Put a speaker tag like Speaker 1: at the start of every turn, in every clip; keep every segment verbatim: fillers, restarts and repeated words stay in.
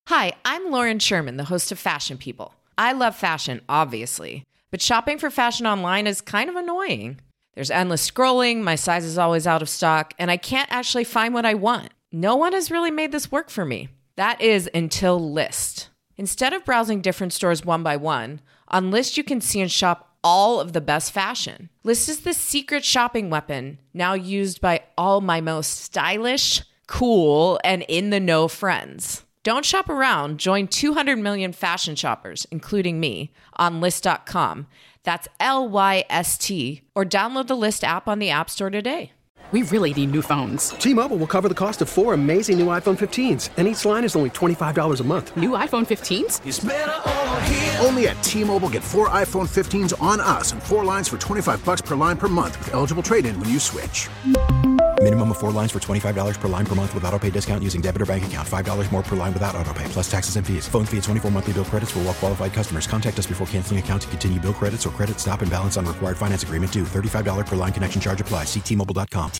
Speaker 1: Hi, I'm Lauren Sherman, the host of Fashion People. I love fashion, obviously, but shopping for fashion online is kind of annoying. There's endless scrolling, my size is always out of stock, and I can't actually find what I want. No one has really made this work for me. That is until Lyst. Instead of browsing different stores one by one, on Lyst you can see and shop all of the best fashion. Lyst is the secret shopping weapon, now used by all my most stylish, cool, and in-the-know friends. Don't shop around. Join two hundred million fashion shoppers, including me, on Lyst dot com. That's L Y S T. Or download the Lyst app on the App Store today.
Speaker 2: We really need new phones.
Speaker 3: T-Mobile will cover the cost of four amazing new iPhone fifteens, and each line is only twenty-five dollars a month.
Speaker 2: New iPhone fifteens?
Speaker 4: It's better over here.
Speaker 5: Only at T-Mobile, get four iPhone fifteens on us and four lines for twenty-five bucks per line per month with eligible trade-in when you switch.
Speaker 6: Minimum of four lines for twenty-five dollars per line per month with autopay discount using debit or bank account. five dollars more per line without autopay, plus taxes and fees. Phone fee at twenty-four monthly bill credits for well-qualified customers. Contact us before canceling account to continue bill credits or credit stop and balance on required finance agreement due. thirty-five dollars per line connection charge applies. See T Mobile dot com.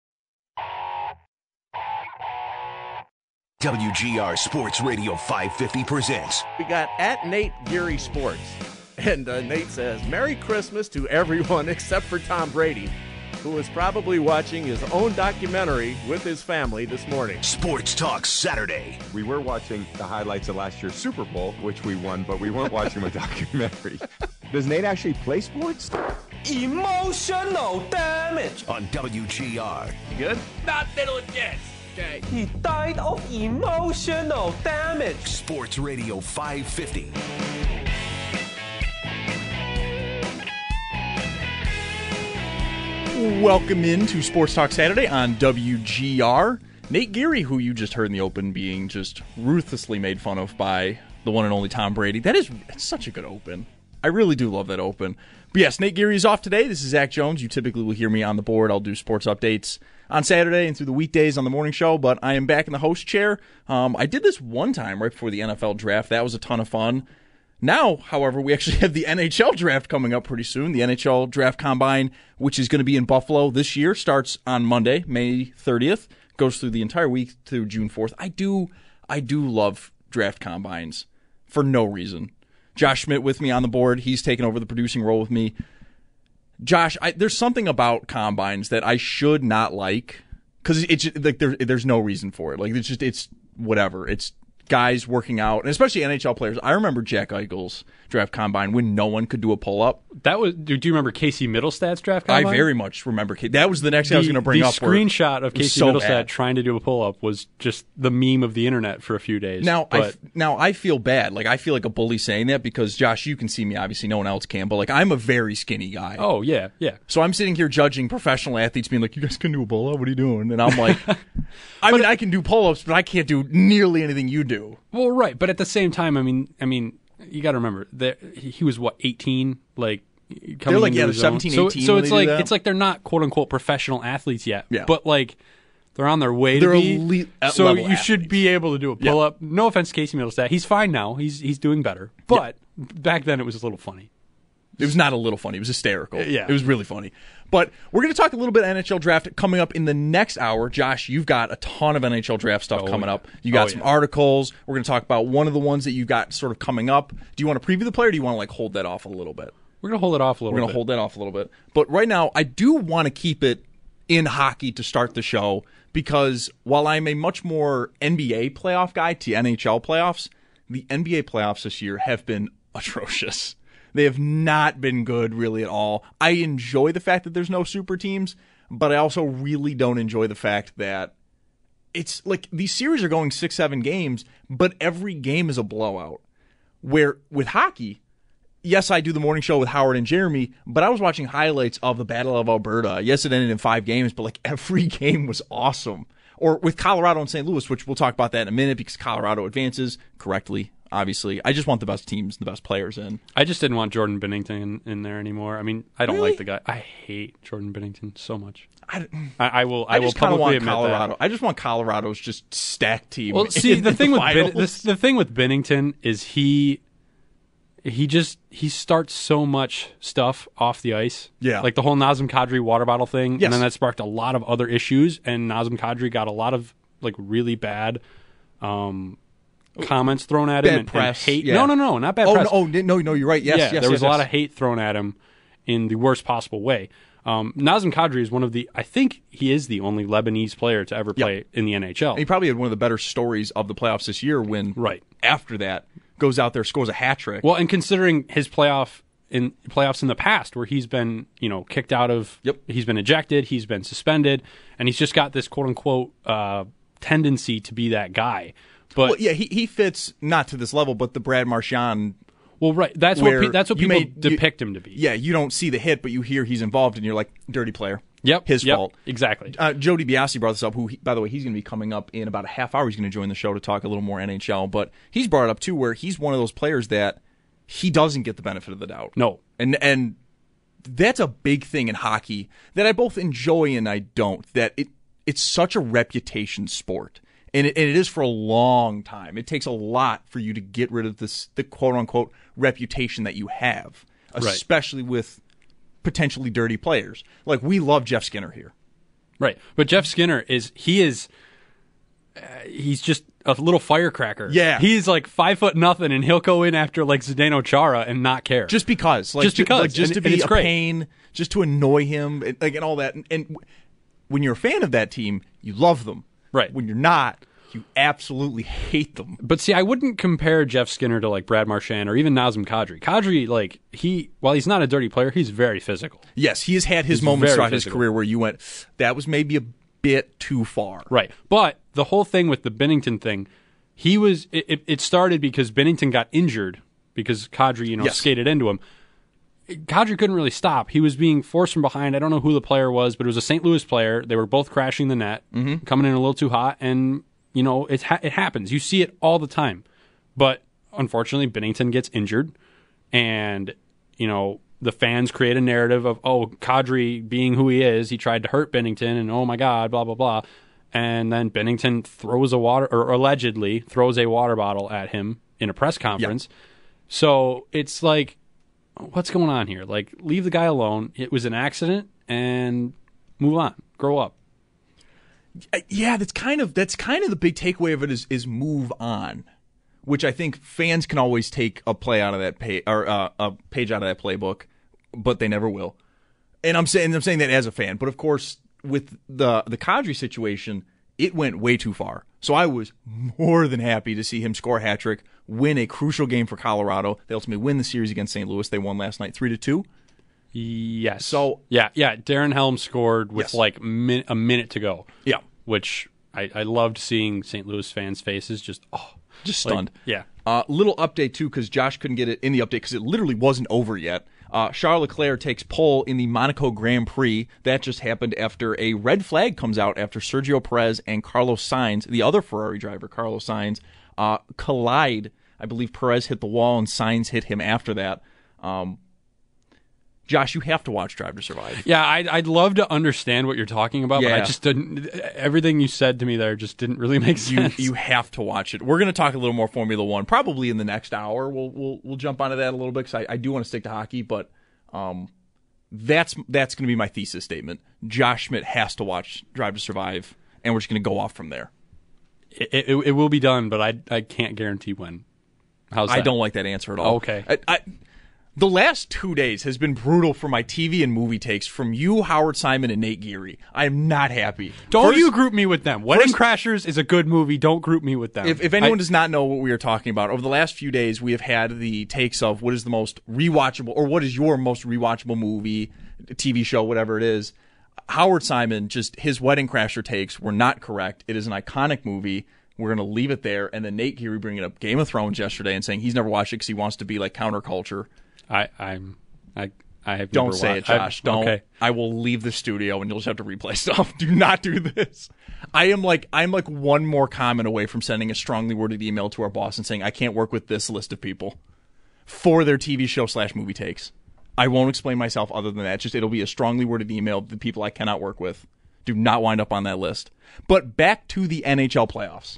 Speaker 4: W G R Sports Radio five fifty presents.
Speaker 7: We got at Nate Geary Sports. And uh, Nate says, Merry Christmas to everyone except for Tom Brady, who was probably watching his own documentary with his family this morning.
Speaker 4: Sports Talk Saturday.
Speaker 8: We were watching the highlights of last year's Super Bowl, which we won, but we weren't watching the documentary. Does Nate actually play sports?
Speaker 9: Emotional damage.
Speaker 4: On W G R.
Speaker 7: You good?
Speaker 9: Not little yes. Okay. He died of emotional damage.
Speaker 4: Sports Radio five fifty.
Speaker 10: Welcome into Sports Talk Saturday on W G R. Nate Geary, who you just heard in the open, being just ruthlessly made fun of by the one and only Tom Brady. That is it's such a good open. I really do love that open. But yes, Nate Geary is off today. This is Zach Jones. You typically will hear me on the board. I'll do sports updates on Saturday and through the weekdays on the morning show, but I am back in the host chair. Um, I did this one time right before the N F L draft. That was a ton of fun. Now, however, we actually have the N H L draft coming up pretty soon. The N H L Draft Combine, which is going to be in Buffalo this year, starts on Monday, May thirtieth, goes through the entire week through June fourth. I do, I do love draft combines for no reason. Josh Schmidt with me on the board. He's taken over the producing role with me. Josh, I, there's something about combines that I should not like because it's like there, there's no reason for it. Like it's just it's whatever. It's guys working out, and especially N H L players. I remember Jack Eichel's draft combine when no one could do a pull-up.
Speaker 11: That was. Do you remember Casey Mittelstadt's draft combine?
Speaker 10: I very much remember. That was the next thing
Speaker 11: the,
Speaker 10: I was going to bring
Speaker 11: the
Speaker 10: up.
Speaker 11: The screenshot of Casey
Speaker 10: so
Speaker 11: Mittelstadt
Speaker 10: bad.
Speaker 11: trying to do a pull-up was just the meme of the internet for a few days.
Speaker 10: Now,
Speaker 11: but,
Speaker 10: I f- now I feel bad. Like I feel like a bully saying that because Josh, you can see me. Obviously, no one else can. But like I'm a very skinny guy.
Speaker 11: Oh yeah, yeah.
Speaker 10: So I'm sitting here judging professional athletes, being like, "You guys can do a pull-up. What are you doing?" And I'm like, "I mean, I can do pull-ups, but I can't do nearly anything you do."
Speaker 11: Well, right, but at the same time, I mean, I mean, you got to remember that he was what eighteen, like coming
Speaker 10: they're like
Speaker 11: into
Speaker 10: yeah,
Speaker 11: his
Speaker 10: seventeen,
Speaker 11: own.
Speaker 10: eighteen.
Speaker 11: So, so it's like
Speaker 10: that.
Speaker 11: it's like they're not quote unquote professional athletes yet.
Speaker 10: Yeah.
Speaker 11: But like they're on their way
Speaker 10: they're
Speaker 11: to be.
Speaker 10: Elite
Speaker 11: so
Speaker 10: level
Speaker 11: you
Speaker 10: athletes.
Speaker 11: should be able to do a pull
Speaker 10: Yeah.
Speaker 11: up. No offense, to Casey Mittelstadt, he's fine now. He's he's doing better. But yeah. back then it was a little funny.
Speaker 10: It was not a little funny. It was hysterical.
Speaker 11: Yeah.
Speaker 10: It was really funny. But we're going to talk a little bit N H L draft coming up in the next hour. Josh, you've got a ton of N H L draft stuff
Speaker 11: oh,
Speaker 10: coming
Speaker 11: yeah.
Speaker 10: up. You got
Speaker 11: oh,
Speaker 10: some
Speaker 11: yeah.
Speaker 10: articles. We're going to talk about one of the ones that you got sort of coming up. Do you want to preview the player or do you want to like hold that off a little bit?
Speaker 11: We're going to hold it off a little
Speaker 10: We're going
Speaker 11: bit.
Speaker 10: to hold that off a little bit. But right now, I do want to keep it in hockey to start the show because while I'm a much more N B A playoff guy to N H L playoffs, the N B A playoffs this year have been atrocious. They have not been good really at all. I enjoy the fact that there's no super teams, but I also really don't enjoy the fact that it's like these series are going six, seven games, but every game is a blowout. Where with hockey, yes, I do the morning show with Howard and Jeremy, but I was watching highlights of the Battle of Alberta. Yes, it ended in five games, but like every game was awesome. Or with Colorado and Saint Louis, which we'll talk about that in a minute because Colorado advances correctly. Obviously, I just want the best teams, the best players in.
Speaker 11: I just didn't want Jordan Binnington in, in there anymore. I mean, I don't
Speaker 10: really?
Speaker 11: like the guy. I hate Jordan Binnington so much.
Speaker 10: I,
Speaker 11: I, I will. I,
Speaker 10: I
Speaker 11: will
Speaker 10: just kind of
Speaker 11: publicly
Speaker 10: want
Speaker 11: admit
Speaker 10: Colorado.
Speaker 11: that.
Speaker 10: I just want Colorado's just stacked team.
Speaker 11: Well, see,
Speaker 10: in
Speaker 11: the thing
Speaker 10: the
Speaker 11: with Bin,
Speaker 10: finals.
Speaker 11: the, the thing with Binnington is he he just he starts so much stuff off the ice.
Speaker 10: Yeah,
Speaker 11: like the whole Nazem Kadri water bottle thing,
Speaker 10: yes.
Speaker 11: and then that sparked a lot of other issues. And Nazem Kadri got a lot of like really bad. Um, comments thrown at him
Speaker 10: Bad
Speaker 11: and,
Speaker 10: press,
Speaker 11: and hate.
Speaker 10: yeah.
Speaker 11: No, no, no, not bad
Speaker 10: oh,
Speaker 11: press.
Speaker 10: No, oh, no, no, you're right. Yes,
Speaker 11: yeah,
Speaker 10: yes,
Speaker 11: there was
Speaker 10: yes,
Speaker 11: a lot
Speaker 10: yes.
Speaker 11: of hate thrown at him in the worst possible way. Um, Nazem Kadri is one of the, I think he is the only Lebanese player to ever play
Speaker 10: yep.
Speaker 11: in the N H L.
Speaker 10: And he probably had one of the better stories of the playoffs this year when,
Speaker 11: right.
Speaker 10: after that, goes out there, scores a hat trick.
Speaker 11: Well, and considering his playoff in playoffs in the past where he's been, you know, kicked out of,
Speaker 10: yep.
Speaker 11: he's been ejected, he's been suspended, and he's just got this quote unquote uh, tendency to be that guy. But
Speaker 10: well, yeah, he he fits not to this level, but the Brad Marchand.
Speaker 11: Well, right. That's what pe- that's what people
Speaker 10: made,
Speaker 11: depict
Speaker 10: you,
Speaker 11: him to be.
Speaker 10: Yeah, you don't see the hit, but you hear he's involved, and you're like, dirty player.
Speaker 11: Yep,
Speaker 10: his
Speaker 11: yep,
Speaker 10: fault.
Speaker 11: Exactly.
Speaker 10: Uh, Joe DiBiase brought this up. Who, he, by the way, he's going to be coming up in about a half hour. He's going to join the show to talk a little more N H L. But he's brought it up too, where he's one of those players that he doesn't get the benefit of the doubt.
Speaker 11: No,
Speaker 10: and and that's a big thing in hockey that I both enjoy and I don't. That it it's such a reputation sport. And it, and it is for a long time. It takes a lot for you to get rid of this, the quote-unquote reputation that you have, especially right. with potentially dirty players. Like, we love Jeff Skinner here.
Speaker 11: Right. But Jeff Skinner is, he is, uh, he's just a little firecracker.
Speaker 10: Yeah.
Speaker 11: He's like five foot nothing, and he'll go in after like Zdeno Chara and not care.
Speaker 10: Just because. Like,
Speaker 11: just because.
Speaker 10: Like, just
Speaker 11: and,
Speaker 10: to be a
Speaker 11: great.
Speaker 10: pain, just to annoy him, and, like, and all that. And, and when you're a fan of that team, you love them.
Speaker 11: Right.
Speaker 10: When you're not, you absolutely hate them.
Speaker 11: But see, I wouldn't compare Jeff Skinner to like Brad Marchand or even Nazem Kadri. Kadri, like, he, while he's not a dirty player, he's very physical.
Speaker 10: Yes, he has had his
Speaker 11: he's
Speaker 10: moments throughout
Speaker 11: physical.
Speaker 10: his career where you went, that was maybe a bit too far.
Speaker 11: Right. But the whole thing with the Binnington thing, he was, it, it started because Binnington got injured because Kadri, you know,
Speaker 10: yes.
Speaker 11: skated into him. Kadri couldn't really stop. He was being forced from behind. I don't know who the player was, but it was a Saint Louis player. They were both crashing the net,
Speaker 10: mm-hmm.
Speaker 11: coming in a little too hot, and, you know, it, ha- it happens. You see it all the time. But unfortunately, Binnington gets injured, and, you know, the fans create a narrative of, oh, Kadri being who he is, he tried to hurt Binnington, and oh my God, blah, blah, blah. And then Binnington throws a water, or allegedly throws a water bottle at him in a press conference. Yeah. So it's like, what's going on here? Like, leave the guy alone. It was an accident, and move on. Grow up.
Speaker 10: Yeah, that's kind of that's kind of the big takeaway of it is is move on, which I think fans can always take a play out of that page or uh, a page out of that playbook, but they never will. And I'm saying I'm saying that as a fan, but of course with the the Kadri situation, it went way too far. So I was more than happy to see him score a hat trick, win a crucial game for Colorado. They ultimately win the series against Saint Louis. They won last night three to two.
Speaker 11: Yes.
Speaker 10: So
Speaker 11: yeah, yeah. Darren Helm scored with
Speaker 10: yes.
Speaker 11: like min- a minute to go.
Speaker 10: Yeah,
Speaker 11: which I, I loved seeing Saint Louis fans' faces. Just oh,
Speaker 10: just stunned.
Speaker 11: Like, yeah.
Speaker 10: Uh, little update too, because Josh couldn't get it in the update because it literally wasn't over yet. Uh, Charles Leclerc takes pole in the Monaco Grand Prix. That just happened after a red flag comes out after Sergio Perez and Carlos Sainz, the other Ferrari driver, Carlos Sainz, uh, collide. I believe Perez hit the wall and Sainz hit him after that. Um, Josh, you have to watch Drive to Survive.
Speaker 11: Yeah, I'd, I'd love to understand what you're talking about,
Speaker 10: yeah.
Speaker 11: but I just didn't. Everything you said to me there just didn't really make sense.
Speaker 10: You, you have to watch it. We're going to talk a little more Formula One probably in the next hour. We'll we'll we'll jump onto that a little bit because I, I do want to stick to hockey, but um, that's that's going to be my thesis statement. Josh Schmidt has to watch Drive to Survive, and we're just going to go off from there.
Speaker 11: It, it, it will be done, but I I can't guarantee when. How's that?
Speaker 10: I don't like that answer at all.
Speaker 11: Okay.
Speaker 10: I, I, the last two days has been brutal for my T V and movie takes from you, Howard Simon, and Nate Geary. I am not happy.
Speaker 11: Don't
Speaker 10: first,
Speaker 11: you group me with them. Wedding
Speaker 10: first,
Speaker 11: Crashers is a good movie. Don't group me with them.
Speaker 10: If, if anyone
Speaker 11: I,
Speaker 10: does not know what we are talking about, over the last few days we have had the takes of what is the most rewatchable, or what is your most rewatchable movie, T V show, whatever it is. Howard Simon, just his Wedding Crasher takes were not correct. It is an iconic movie. We're going to leave it there. And then Nate Geary bringing up Game of Thrones yesterday and saying he's never watched it because he wants to be like counterculture.
Speaker 11: I, I'm, I, I have
Speaker 10: Don't
Speaker 11: never
Speaker 10: say
Speaker 11: watched.
Speaker 10: it, Josh.
Speaker 11: I,
Speaker 10: Don't.
Speaker 11: Okay.
Speaker 10: I will leave the studio and you'll just have to replay stuff. Do not do this. I am like I'm like one more comment away from sending a strongly worded email to our boss and saying I can't work with this list of people for their T V show slash movie takes. I won't explain myself other than that. Just it'll be a strongly worded email of the people I cannot work with. Do not wind up on that list. But back to the N H L playoffs.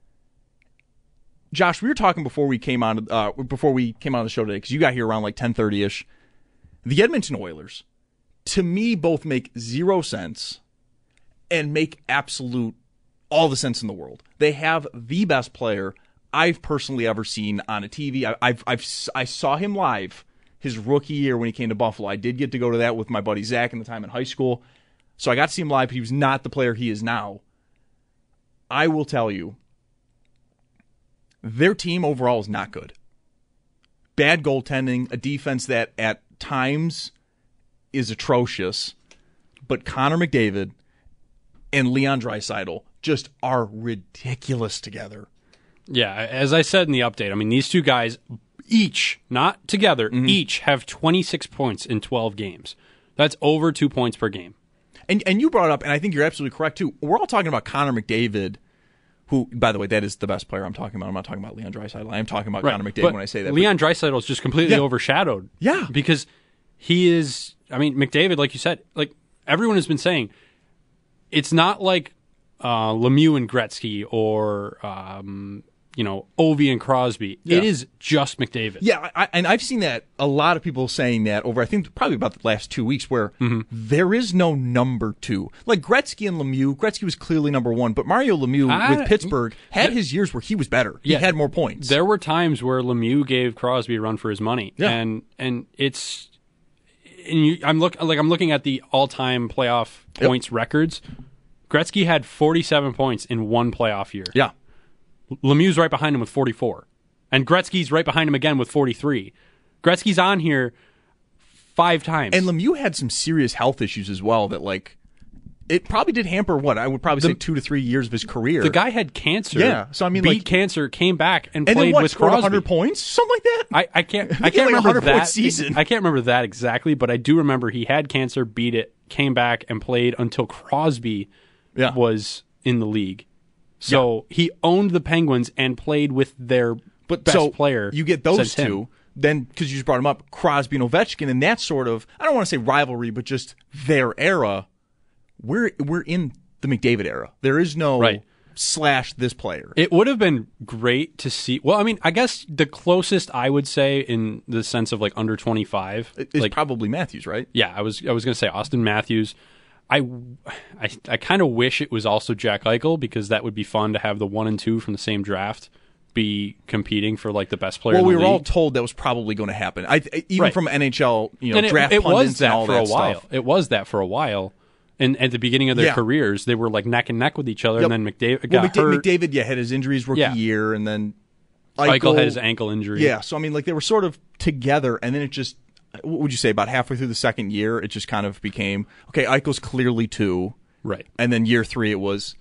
Speaker 10: Josh, we were talking before we came on uh, before we came on the show today because you got here around like ten thirty ish. The Edmonton Oilers, to me, both make zero sense and make absolute all the sense in the world. They have the best player I've personally ever seen on a T V. I, I've, I've, I saw him live his rookie year when he came to Buffalo. I did get to go to that with my buddy Zach in the time in high school. So I got to see him live, but he was not the player he is now. I will tell you, their team overall is not good. Bad goaltending, a defense that at times is atrocious, but Connor McDavid and Leon Draisaitl just are ridiculous together.
Speaker 11: Yeah, as I said in the update, I mean, these two guys each, not together, mm-hmm. each have twenty-six points in twelve games. That's over two points per game.
Speaker 10: And and you brought it up, and I think you're absolutely correct, too. We're all talking about Connor McDavid, who, by the way, that is the best player I'm talking about. I'm not talking about Leon Draisaitl. I am talking about right. Connor McDavid
Speaker 11: but
Speaker 10: when I say that.
Speaker 11: Leon Draisaitl is just completely
Speaker 10: yeah.
Speaker 11: overshadowed.
Speaker 10: Yeah.
Speaker 11: Because he is, I mean, McDavid, like you said, like everyone has been saying, it's not like uh, Lemieux and Gretzky or, um, you know, Ovi and Crosby. Yeah. It is just McDavid.
Speaker 10: Yeah, I, and I've seen that, a lot of people saying that over, I think, probably about the last two weeks, where mm-hmm. there is no number two. Like Gretzky and Lemieux, Gretzky was clearly number one, but Mario Lemieux I, with Pittsburgh had th- his years where he was better. Yeah, he had more points.
Speaker 11: There were times where Lemieux gave Crosby a run for his money.
Speaker 10: Yeah.
Speaker 11: And and it's... And you, I'm look like I'm looking at the all-time playoff points yep. records. Gretzky had forty-seven points in one playoff year.
Speaker 10: Yeah.
Speaker 11: Lemieux's right behind him with forty-four. And Gretzky's right behind him again with forty-three. Gretzky's on here five times.
Speaker 10: And Lemieux had some serious health issues as well that, like, it probably did hamper, what, I would probably the, say two to three years of his career.
Speaker 11: The guy had cancer.
Speaker 10: Yeah. So, I mean,
Speaker 11: beat
Speaker 10: like,
Speaker 11: cancer, came back, and,
Speaker 10: and
Speaker 11: played
Speaker 10: then what,
Speaker 11: with
Speaker 10: scored
Speaker 11: Crosby.
Speaker 10: one hundred points? Something like that?
Speaker 11: I, I can't, I
Speaker 10: like
Speaker 11: can't remember that.
Speaker 10: Season.
Speaker 11: I can't remember that exactly, but I do remember he had cancer, beat it, came back, and played until Crosby
Speaker 10: yeah.
Speaker 11: was in the league. So yeah. he owned the Penguins and played with their
Speaker 10: but
Speaker 11: best
Speaker 10: so
Speaker 11: player.
Speaker 10: You get those two,
Speaker 11: him.
Speaker 10: then, because you just brought him up, Crosby and Ovechkin, and that sort of, I don't want to say rivalry, but just their era. We're we're in the McDavid era. There is no
Speaker 11: right.
Speaker 10: slash this player.
Speaker 11: It would have been great to see. Well, I mean, I guess the closest I would say in the sense of like under twenty-five
Speaker 10: is
Speaker 11: like,
Speaker 10: probably Matthews, right?
Speaker 11: Yeah, I was I was going to say Austin Matthews. I, I, I kind of wish it was also Jack Eichel, because that would be fun to have the one and two from the same draft be competing for like the best player.
Speaker 10: Well,
Speaker 11: in the
Speaker 10: we were
Speaker 11: league.
Speaker 10: all told that was probably going to happen. I, even
Speaker 11: right.
Speaker 10: from N H L, you know,
Speaker 11: and
Speaker 10: draft
Speaker 11: it, it
Speaker 10: pundits
Speaker 11: was that
Speaker 10: and all
Speaker 11: for
Speaker 10: that
Speaker 11: a while.
Speaker 10: stuff.
Speaker 11: It was that for a while. And at the beginning of their
Speaker 10: yeah.
Speaker 11: careers, they were like neck and neck with each other.
Speaker 10: Yep.
Speaker 11: And then McDavid
Speaker 10: well,
Speaker 11: got
Speaker 10: McDavid,
Speaker 11: hurt.
Speaker 10: McDavid, yeah, had his injuries rookie
Speaker 11: yeah.
Speaker 10: year, and then
Speaker 11: Eichel,
Speaker 10: Eichel
Speaker 11: had his ankle injury.
Speaker 10: Yeah, so I mean, like they were sort of together, and then it just, what would you say, about halfway through the second year, it just kind of became, okay, Eichel's clearly two.
Speaker 11: Right.
Speaker 10: And then year three, it was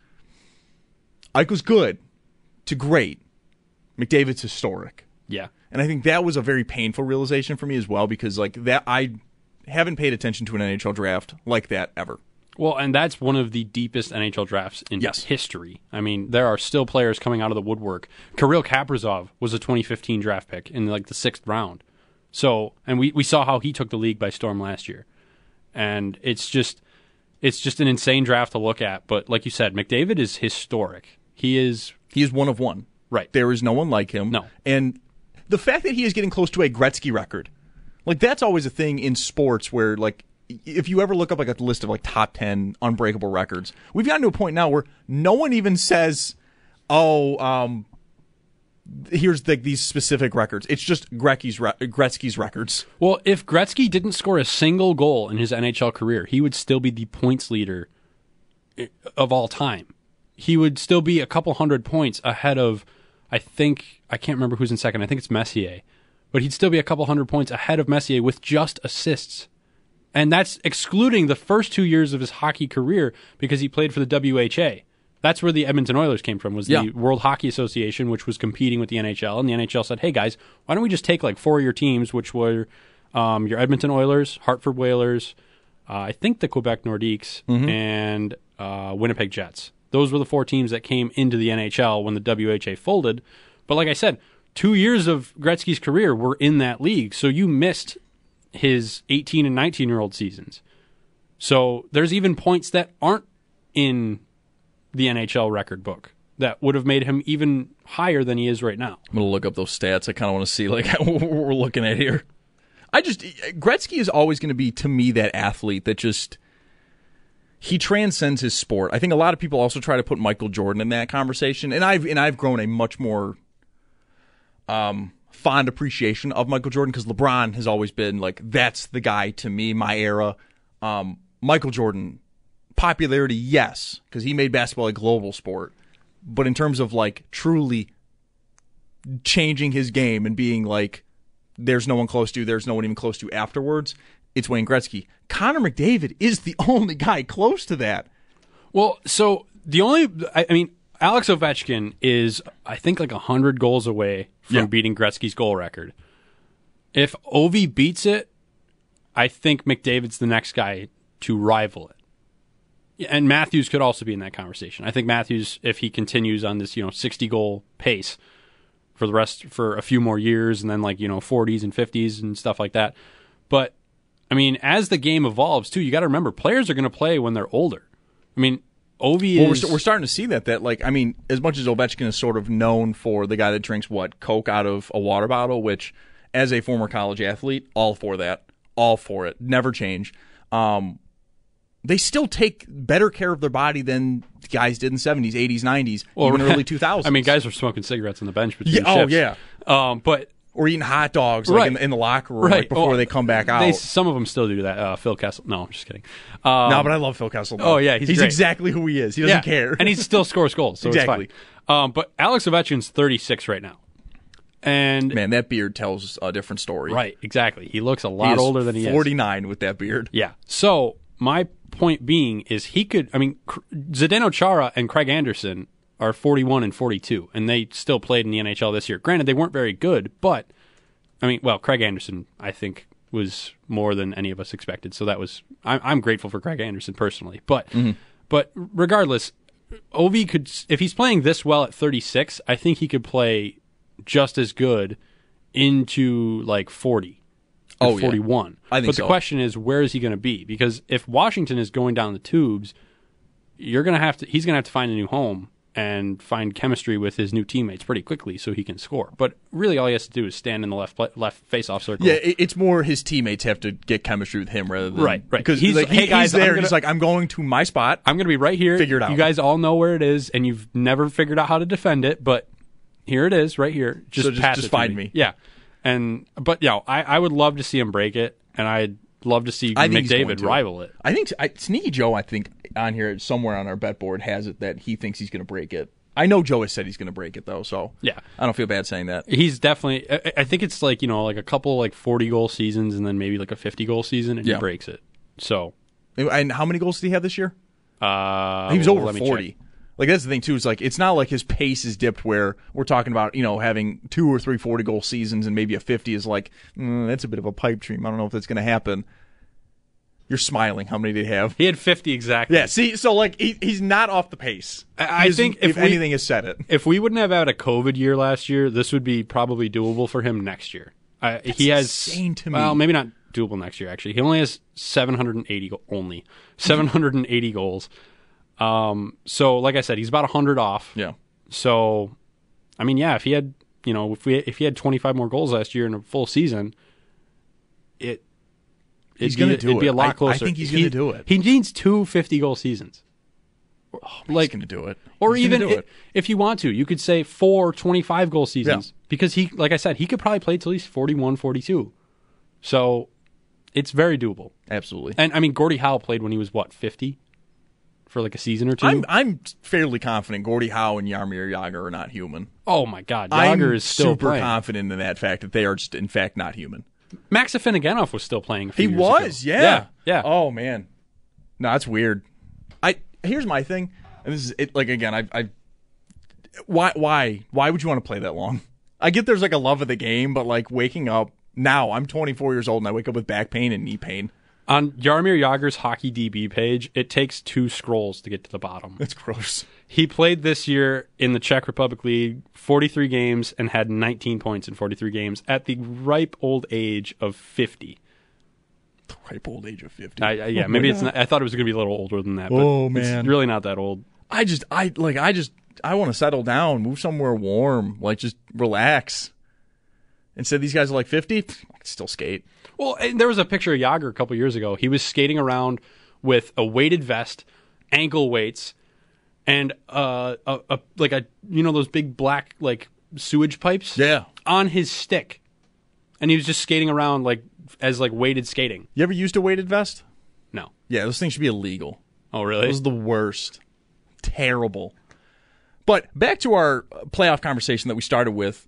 Speaker 10: Eichel's good to great. McDavid's historic.
Speaker 11: Yeah.
Speaker 10: And I think that was a very painful realization for me as well, because like that, I haven't paid attention to an N H L draft like that ever.
Speaker 11: Well, and that's one of the deepest N H L drafts in
Speaker 10: yes.
Speaker 11: history. I mean, there are still players coming out of the woodwork. Kirill Kaprizov was a twenty fifteen draft pick in like the sixth round. So, and we, we saw how he took the league by storm last year. And it's just it's just an insane draft to look at. But like you said, McDavid is historic. He is
Speaker 10: he is one of one.
Speaker 11: Right.
Speaker 10: There is no one like him.
Speaker 11: No.
Speaker 10: And the fact that he is getting close to a Gretzky record, like that's always a thing in sports where like if you ever look up like a list of like top ten unbreakable records, we've gotten to a point now where no one even says, "Oh, um, here's the, these specific records." It's just Gretzky's re- Gretzky's records.
Speaker 11: Well, if Gretzky didn't score a single goal in his N H L career, he would still be the points leader of all time. He would still be a couple hundred points ahead of, I think, I can't remember who's in second. I think it's Messier, but he'd still be a couple hundred points ahead of Messier with just assists. And that's excluding the first two years of his hockey career because he played for the W H A. That's where the Edmonton Oilers came from, was the
Speaker 10: yeah.
Speaker 11: World Hockey Association, which was competing with the N H L. And the N H L said, hey, guys, why don't we just take like four of your teams, which were um, your Edmonton Oilers, Hartford Whalers, uh, I think the Quebec Nordiques,
Speaker 10: mm-hmm.
Speaker 11: and uh, Winnipeg Jets. Those were the four teams that came into the N H L when the W H A folded. But like I said, two years of Gretzky's career were in that league, so you missed his eighteen and nineteen-year-old seasons. So there's even points that aren't in the N H L record book that would have made him even higher than he is right now.
Speaker 10: I'm going to look up those stats. I kind of want to see like what we're looking at here. I just Gretzky is always going to be, to me, that athlete that just he transcends his sport. I think a lot of people also try to put Michael Jordan in that conversation, and I've and I've grown a much more um, fond appreciation of Michael Jordan because LeBron has always been like, that's the guy to me, my era. Um, Michael Jordan, popularity, yes, because he made basketball a global sport. But in terms of like truly changing his game and being like, there's no one close to, there's no one even close to afterwards, it's Wayne Gretzky. Connor McDavid is the only guy close to that.
Speaker 11: Well, so the only, I, I mean, Alex Ovechkin is, I think, like one hundred goals away from
Speaker 10: Yeah.
Speaker 11: beating Gretzky's goal record. If Ovi beats it, I think McDavid's the next guy to rival it. Yeah, and Matthews could also be in that conversation. I think Matthews, if he continues on this, you know, sixty-goal pace for the rest, for a few more years, and then like, you know, forties and fifties and stuff like that. But, I mean, as the game evolves, too, you got to remember, players are going to play when they're older. I mean, Ovi
Speaker 10: well,
Speaker 11: is...
Speaker 10: We're, we're starting to see that, that, like, I mean, as much as Ovechkin is sort of known for the guy that drinks, what, Coke out of a water bottle, which, as a former college athlete, all for that. All for it. Never change. Um, they still take better care of their body than guys did in the seventies, eighties, nineties,
Speaker 11: Well,
Speaker 10: even
Speaker 11: right.
Speaker 10: early two thousands.
Speaker 11: I mean, guys were smoking cigarettes on the bench between
Speaker 10: Yeah, oh,
Speaker 11: shifts.
Speaker 10: yeah.
Speaker 11: Um, but...
Speaker 10: Or eating hot dogs like
Speaker 11: Right.
Speaker 10: in, in the locker room
Speaker 11: Right.
Speaker 10: like, before
Speaker 11: Well,
Speaker 10: they come back out.
Speaker 11: They, some of them still do that. Uh, Phil Kessel. No, I'm just kidding. Um,
Speaker 10: no, but I love Phil Kessel.
Speaker 11: Oh, yeah, he's
Speaker 10: He's
Speaker 11: great.
Speaker 10: exactly who he is. He doesn't
Speaker 11: yeah.
Speaker 10: care.
Speaker 11: And he still scores goals, so
Speaker 10: Exactly.
Speaker 11: it's fine. Um, but Alex Ovechkin's thirty-six right now. And
Speaker 10: Man, that beard tells a different story.
Speaker 11: Right, exactly. He looks a
Speaker 10: He
Speaker 11: lot
Speaker 10: is
Speaker 11: older than he is.
Speaker 10: forty-nine with that beard.
Speaker 11: Yeah. So my point being is he could, I mean, Zdeno Chara and Craig Anderson are forty-one and forty-two, and they still played in the N H L this year. Granted, they weren't very good, but, I mean, well, Craig Anderson, I think, was more than any of us expected. So that was, I'm, I'm grateful for Craig Anderson personally. But,
Speaker 10: Mm-hmm.
Speaker 11: but regardless, Ovi could, if he's playing this well at thirty-six, I think he could play just as good into like forty.
Speaker 10: Oh, yeah.
Speaker 11: forty-one.
Speaker 10: I think
Speaker 11: But the
Speaker 10: so.
Speaker 11: question is, where is he going to be? Because if Washington is going down the tubes, you're going to have to. He's going to have to find a new home and find chemistry with his new teammates pretty quickly so he can score. But really, all he has to do is stand in the left pla- left face-off circle.
Speaker 10: Yeah, it- it's more his teammates have to get chemistry with him rather than
Speaker 11: Right, right.
Speaker 10: Because
Speaker 11: He's-
Speaker 10: he's like,
Speaker 11: hey,
Speaker 10: he-
Speaker 11: guys,
Speaker 10: he's there.
Speaker 11: I'm
Speaker 10: and
Speaker 11: gonna-
Speaker 10: he's like, I'm going to my spot.
Speaker 11: I'm going to be right here.
Speaker 10: Figure it out.
Speaker 11: You guys all know where it is, and you've never figured out how to defend it, but here it is, right here. Just
Speaker 10: So just-
Speaker 11: pass
Speaker 10: just
Speaker 11: it to
Speaker 10: find
Speaker 11: me.
Speaker 10: me.
Speaker 11: Yeah, and but yeah, I, I would love to see him break it, and I'd love to see
Speaker 10: I think he's going
Speaker 11: McDavid
Speaker 10: to.
Speaker 11: rival it.
Speaker 10: I think I, Sneaky Joe, I think on here somewhere on our bet board has it that he thinks he's going to break it. I know Joe has said he's going to break it though, so
Speaker 11: Yeah.
Speaker 10: I don't feel bad saying that.
Speaker 11: He's definitely. I, I think it's like you know, like a couple like forty goal seasons, and then maybe like a fifty goal season, and
Speaker 10: Yeah.
Speaker 11: he breaks it. So,
Speaker 10: And how many goals did he have this year?
Speaker 11: uh,
Speaker 10: He was
Speaker 11: well,
Speaker 10: over
Speaker 11: let me
Speaker 10: forty.
Speaker 11: check.
Speaker 10: Like that's the thing too. Is like it's not like his pace is dipped where we're talking about you know having two or three forty goal seasons and maybe a fifty is like mm, that's a bit of a pipe dream. I don't know if that's going to happen. You're smiling. How many did he have?
Speaker 11: He had fifty exactly.
Speaker 10: Yeah. See, so like he, he's not off the pace.
Speaker 11: I, I
Speaker 10: He's-
Speaker 11: think
Speaker 10: if,
Speaker 11: if, we,
Speaker 10: anything has said it.
Speaker 11: if we wouldn't have had a COVID year last year, this would be probably doable for him next year. Uh, he has
Speaker 10: insane to me.
Speaker 11: Well, maybe not doable next year. Actually, he only has seven hundred eighty go- only seven hundred eighty goals. Um, so like I said, he's about one hundred off.
Speaker 10: Yeah.
Speaker 11: So, I mean, yeah, if he had, you know, if we if he had twenty-five more goals last year in a full season, it
Speaker 10: He's
Speaker 11: it'd
Speaker 10: gonna
Speaker 11: be,
Speaker 10: do
Speaker 11: it'd be
Speaker 10: it.
Speaker 11: a lot
Speaker 10: I- I
Speaker 11: closer.
Speaker 10: think he's
Speaker 11: He-
Speaker 10: gonna do it.
Speaker 11: He needs two fifty-goal seasons.
Speaker 10: Like, he's going to do it.
Speaker 11: Or
Speaker 10: He's gonna
Speaker 11: even
Speaker 10: do
Speaker 11: i-
Speaker 10: it.
Speaker 11: if you want to, you could say four twenty-five goal seasons because he, like I said, he could probably play till he's forty-one, forty-two. So it's very doable.
Speaker 10: Absolutely.
Speaker 11: And I mean, Gordie Howe played when he was what, fifty for like a season or two.
Speaker 10: I'm I'm fairly confident Gordie Howe and Jaromir Jagr are not human.
Speaker 11: oh my God,
Speaker 10: I'm
Speaker 11: Jagr is still
Speaker 10: super
Speaker 11: playing.
Speaker 10: confident in that fact that they are just in fact not human.
Speaker 11: Max Afinogenov was still playing. A few
Speaker 10: He
Speaker 11: years
Speaker 10: was,
Speaker 11: ago.
Speaker 10: yeah.
Speaker 11: yeah, yeah.
Speaker 10: Oh man, no, that's weird. I here's my thing, and this is it. Like again, I, I, why, why, why would you want to play that long? I get there's like a love of the game, but like waking up now, I'm twenty-four years old and I wake up with back pain and knee pain.
Speaker 11: On Jaromir Jagr's Hockey D B page, it takes two scrolls to get to the bottom.
Speaker 10: That's gross.
Speaker 11: He played this year in the Czech Republic League, forty-three games, and had nineteen points in forty-three games at the ripe old age of fifty.
Speaker 10: The ripe old age of fifty.
Speaker 11: I, I, yeah,
Speaker 10: Oh
Speaker 11: maybe
Speaker 10: my
Speaker 11: it's.
Speaker 10: God.
Speaker 11: Not, I thought it was going to be a little older than that. But
Speaker 10: Oh, man.
Speaker 11: it's really not that old.
Speaker 10: I just, I like, I just, I want to settle down, move somewhere warm, like just relax. Instead, these guys are like fifty. I can still skate.
Speaker 11: Well, and there was a picture of Jagr a couple years ago. He was skating around with a weighted vest, ankle weights, and uh, a, a like a you know those big black like sewage pipes.
Speaker 10: Yeah.
Speaker 11: on his stick, and he was just skating around like as like weighted skating.
Speaker 10: You ever used a weighted vest?
Speaker 11: No.
Speaker 10: Yeah, those things should be illegal.
Speaker 11: Oh, really?
Speaker 10: Those are the worst. Terrible. But back to our playoff conversation that we started with.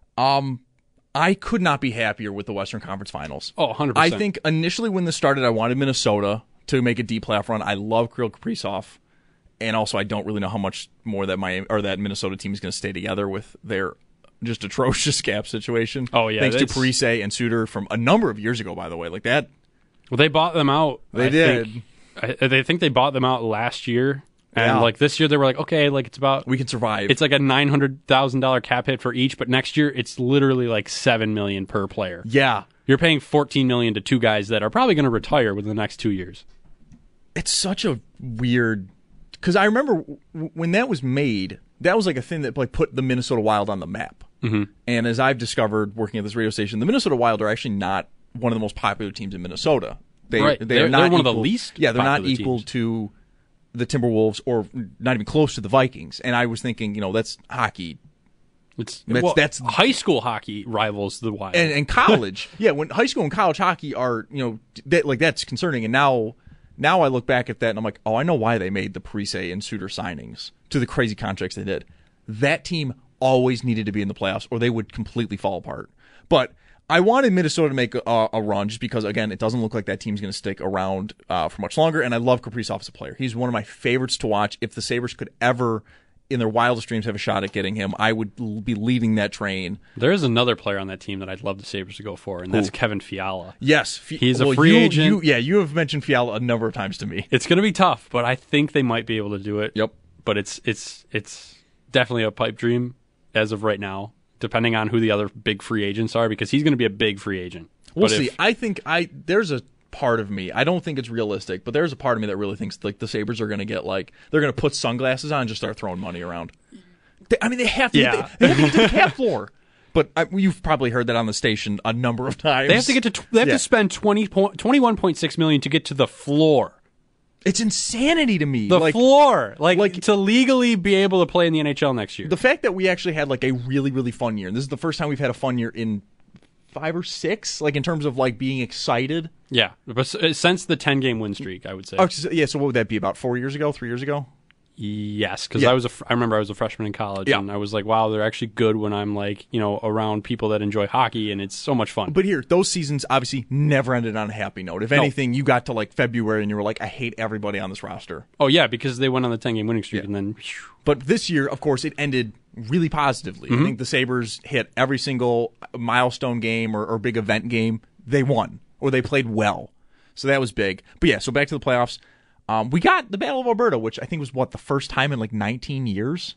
Speaker 10: Um, I could not be happier with the Western Conference Finals.
Speaker 11: Oh, one hundred percent.
Speaker 10: I think initially when this started, I wanted Minnesota to make a deep playoff run. I love Kirill Kaprizov, and also I don't really know how much more that my or that Minnesota team is going to stay together with their just atrocious cap situation.
Speaker 11: Oh yeah,
Speaker 10: thanks to Parise and Suter from a number of years ago. By the way, like that.
Speaker 11: Well, they bought them out.
Speaker 10: They
Speaker 11: I
Speaker 10: did.
Speaker 11: Think, I, they think they bought them out last year. And
Speaker 10: Yeah.
Speaker 11: like this year, they were like, okay, like it's about
Speaker 10: we can survive.
Speaker 11: It's like a nine hundred thousand dollar cap hit for each, but next year it's literally like seven million per player.
Speaker 10: Yeah,
Speaker 11: you're paying fourteen million to two guys that are probably going to retire within the next two years.
Speaker 10: It's such a weird because I remember w- when that was made, that was like a thing that like put the Minnesota Wild on the map.
Speaker 11: Mm-hmm.
Speaker 10: And as I've discovered working at this radio station, the Minnesota Wild are actually not one of the most popular teams in Minnesota. They,
Speaker 11: right,
Speaker 10: they
Speaker 11: they're,
Speaker 10: are not
Speaker 11: they're one
Speaker 10: equal,
Speaker 11: of the least.
Speaker 10: Yeah, they're not
Speaker 11: popular
Speaker 10: equal
Speaker 11: teams.
Speaker 10: to the Timberwolves or not even close to the Vikings. And I was thinking, you know, that's hockey.
Speaker 11: It's
Speaker 10: that's,
Speaker 11: well,
Speaker 10: that's
Speaker 11: high school hockey rivals the Wild,
Speaker 10: and, and college. Yeah, when high school and college hockey are, you know, that, like that's concerning. And now, now I look back at that and I'm like, oh, I know why they made the Parise and Suter signings to the crazy contracts they did. That team always needed to be in the playoffs, or they would completely fall apart. But I wanted Minnesota to make a, a run just because, again, it doesn't look like that team's going to stick around uh, for much longer. And I love Kaprizov as a player. He's one of my favorites to watch. If the Sabres could ever, in their wildest dreams, have a shot at getting him, I would l- be leading that train.
Speaker 11: There is another player on that team that I'd love the Sabres to go for, and that's
Speaker 10: Who?
Speaker 11: Kevin Fiala.
Speaker 10: Yes. Fi-
Speaker 11: He's a
Speaker 10: well,
Speaker 11: free
Speaker 10: you,
Speaker 11: agent.
Speaker 10: You, yeah, you have mentioned Fiala a number of times to me.
Speaker 11: It's going to be tough, but I think they might be able to do it.
Speaker 10: Yep.
Speaker 11: But it's it's it's definitely a pipe dream as of right now, depending on who the other big free agents are, because he's going to be a big free agent.
Speaker 10: We'll
Speaker 11: But
Speaker 10: see.
Speaker 11: if-
Speaker 10: I think I there's a part of me. I don't think it's realistic, but there's a part of me that really thinks like the Sabres are going to get like they're going to put sunglasses on and just start throwing money around. They, I mean, they have to.
Speaker 11: Yeah.
Speaker 10: Get, they, they have to get to the cap floor. But I, you've probably heard that on the station a number of times.
Speaker 11: They have to get to. Tw- they have
Speaker 10: Yeah.
Speaker 11: to spend twenty point, twenty-one point six million to get to the floor.
Speaker 10: It's insanity to me.
Speaker 11: The
Speaker 10: like,
Speaker 11: floor, like,
Speaker 10: like-
Speaker 11: to legally be able to play in the N H L next year.
Speaker 10: The fact that we actually had like a really really fun year, and this is the first time we've had a fun year in five or six, like in terms of like being excited.
Speaker 11: Yeah, but s- since the ten game win streak, I would say.
Speaker 10: Oh, so- yeah. So what would that be? About four years ago, three years ago?
Speaker 11: Yes, because
Speaker 10: Yeah.
Speaker 11: I was a fr- I remember I was a freshman in college,
Speaker 10: Yeah.
Speaker 11: and I was like, wow, they're actually good when I'm like, you know, around people that enjoy hockey, and it's so much fun.
Speaker 10: But here, those seasons obviously never ended on a happy note. If
Speaker 11: No.
Speaker 10: anything, you got to like February and you were like, I hate everybody on this roster.
Speaker 11: Oh yeah, because they went on the ten game winning streak, and then phew,
Speaker 10: But this year, of course, it ended really positively.
Speaker 11: Mm-hmm.
Speaker 10: I think the Sabres hit every single milestone game or, or big event game they won, or they played well. So that was big. But yeah, so back to the playoffs. Um, we got the Battle of Alberta, which I think was, what, the first time in like nineteen years?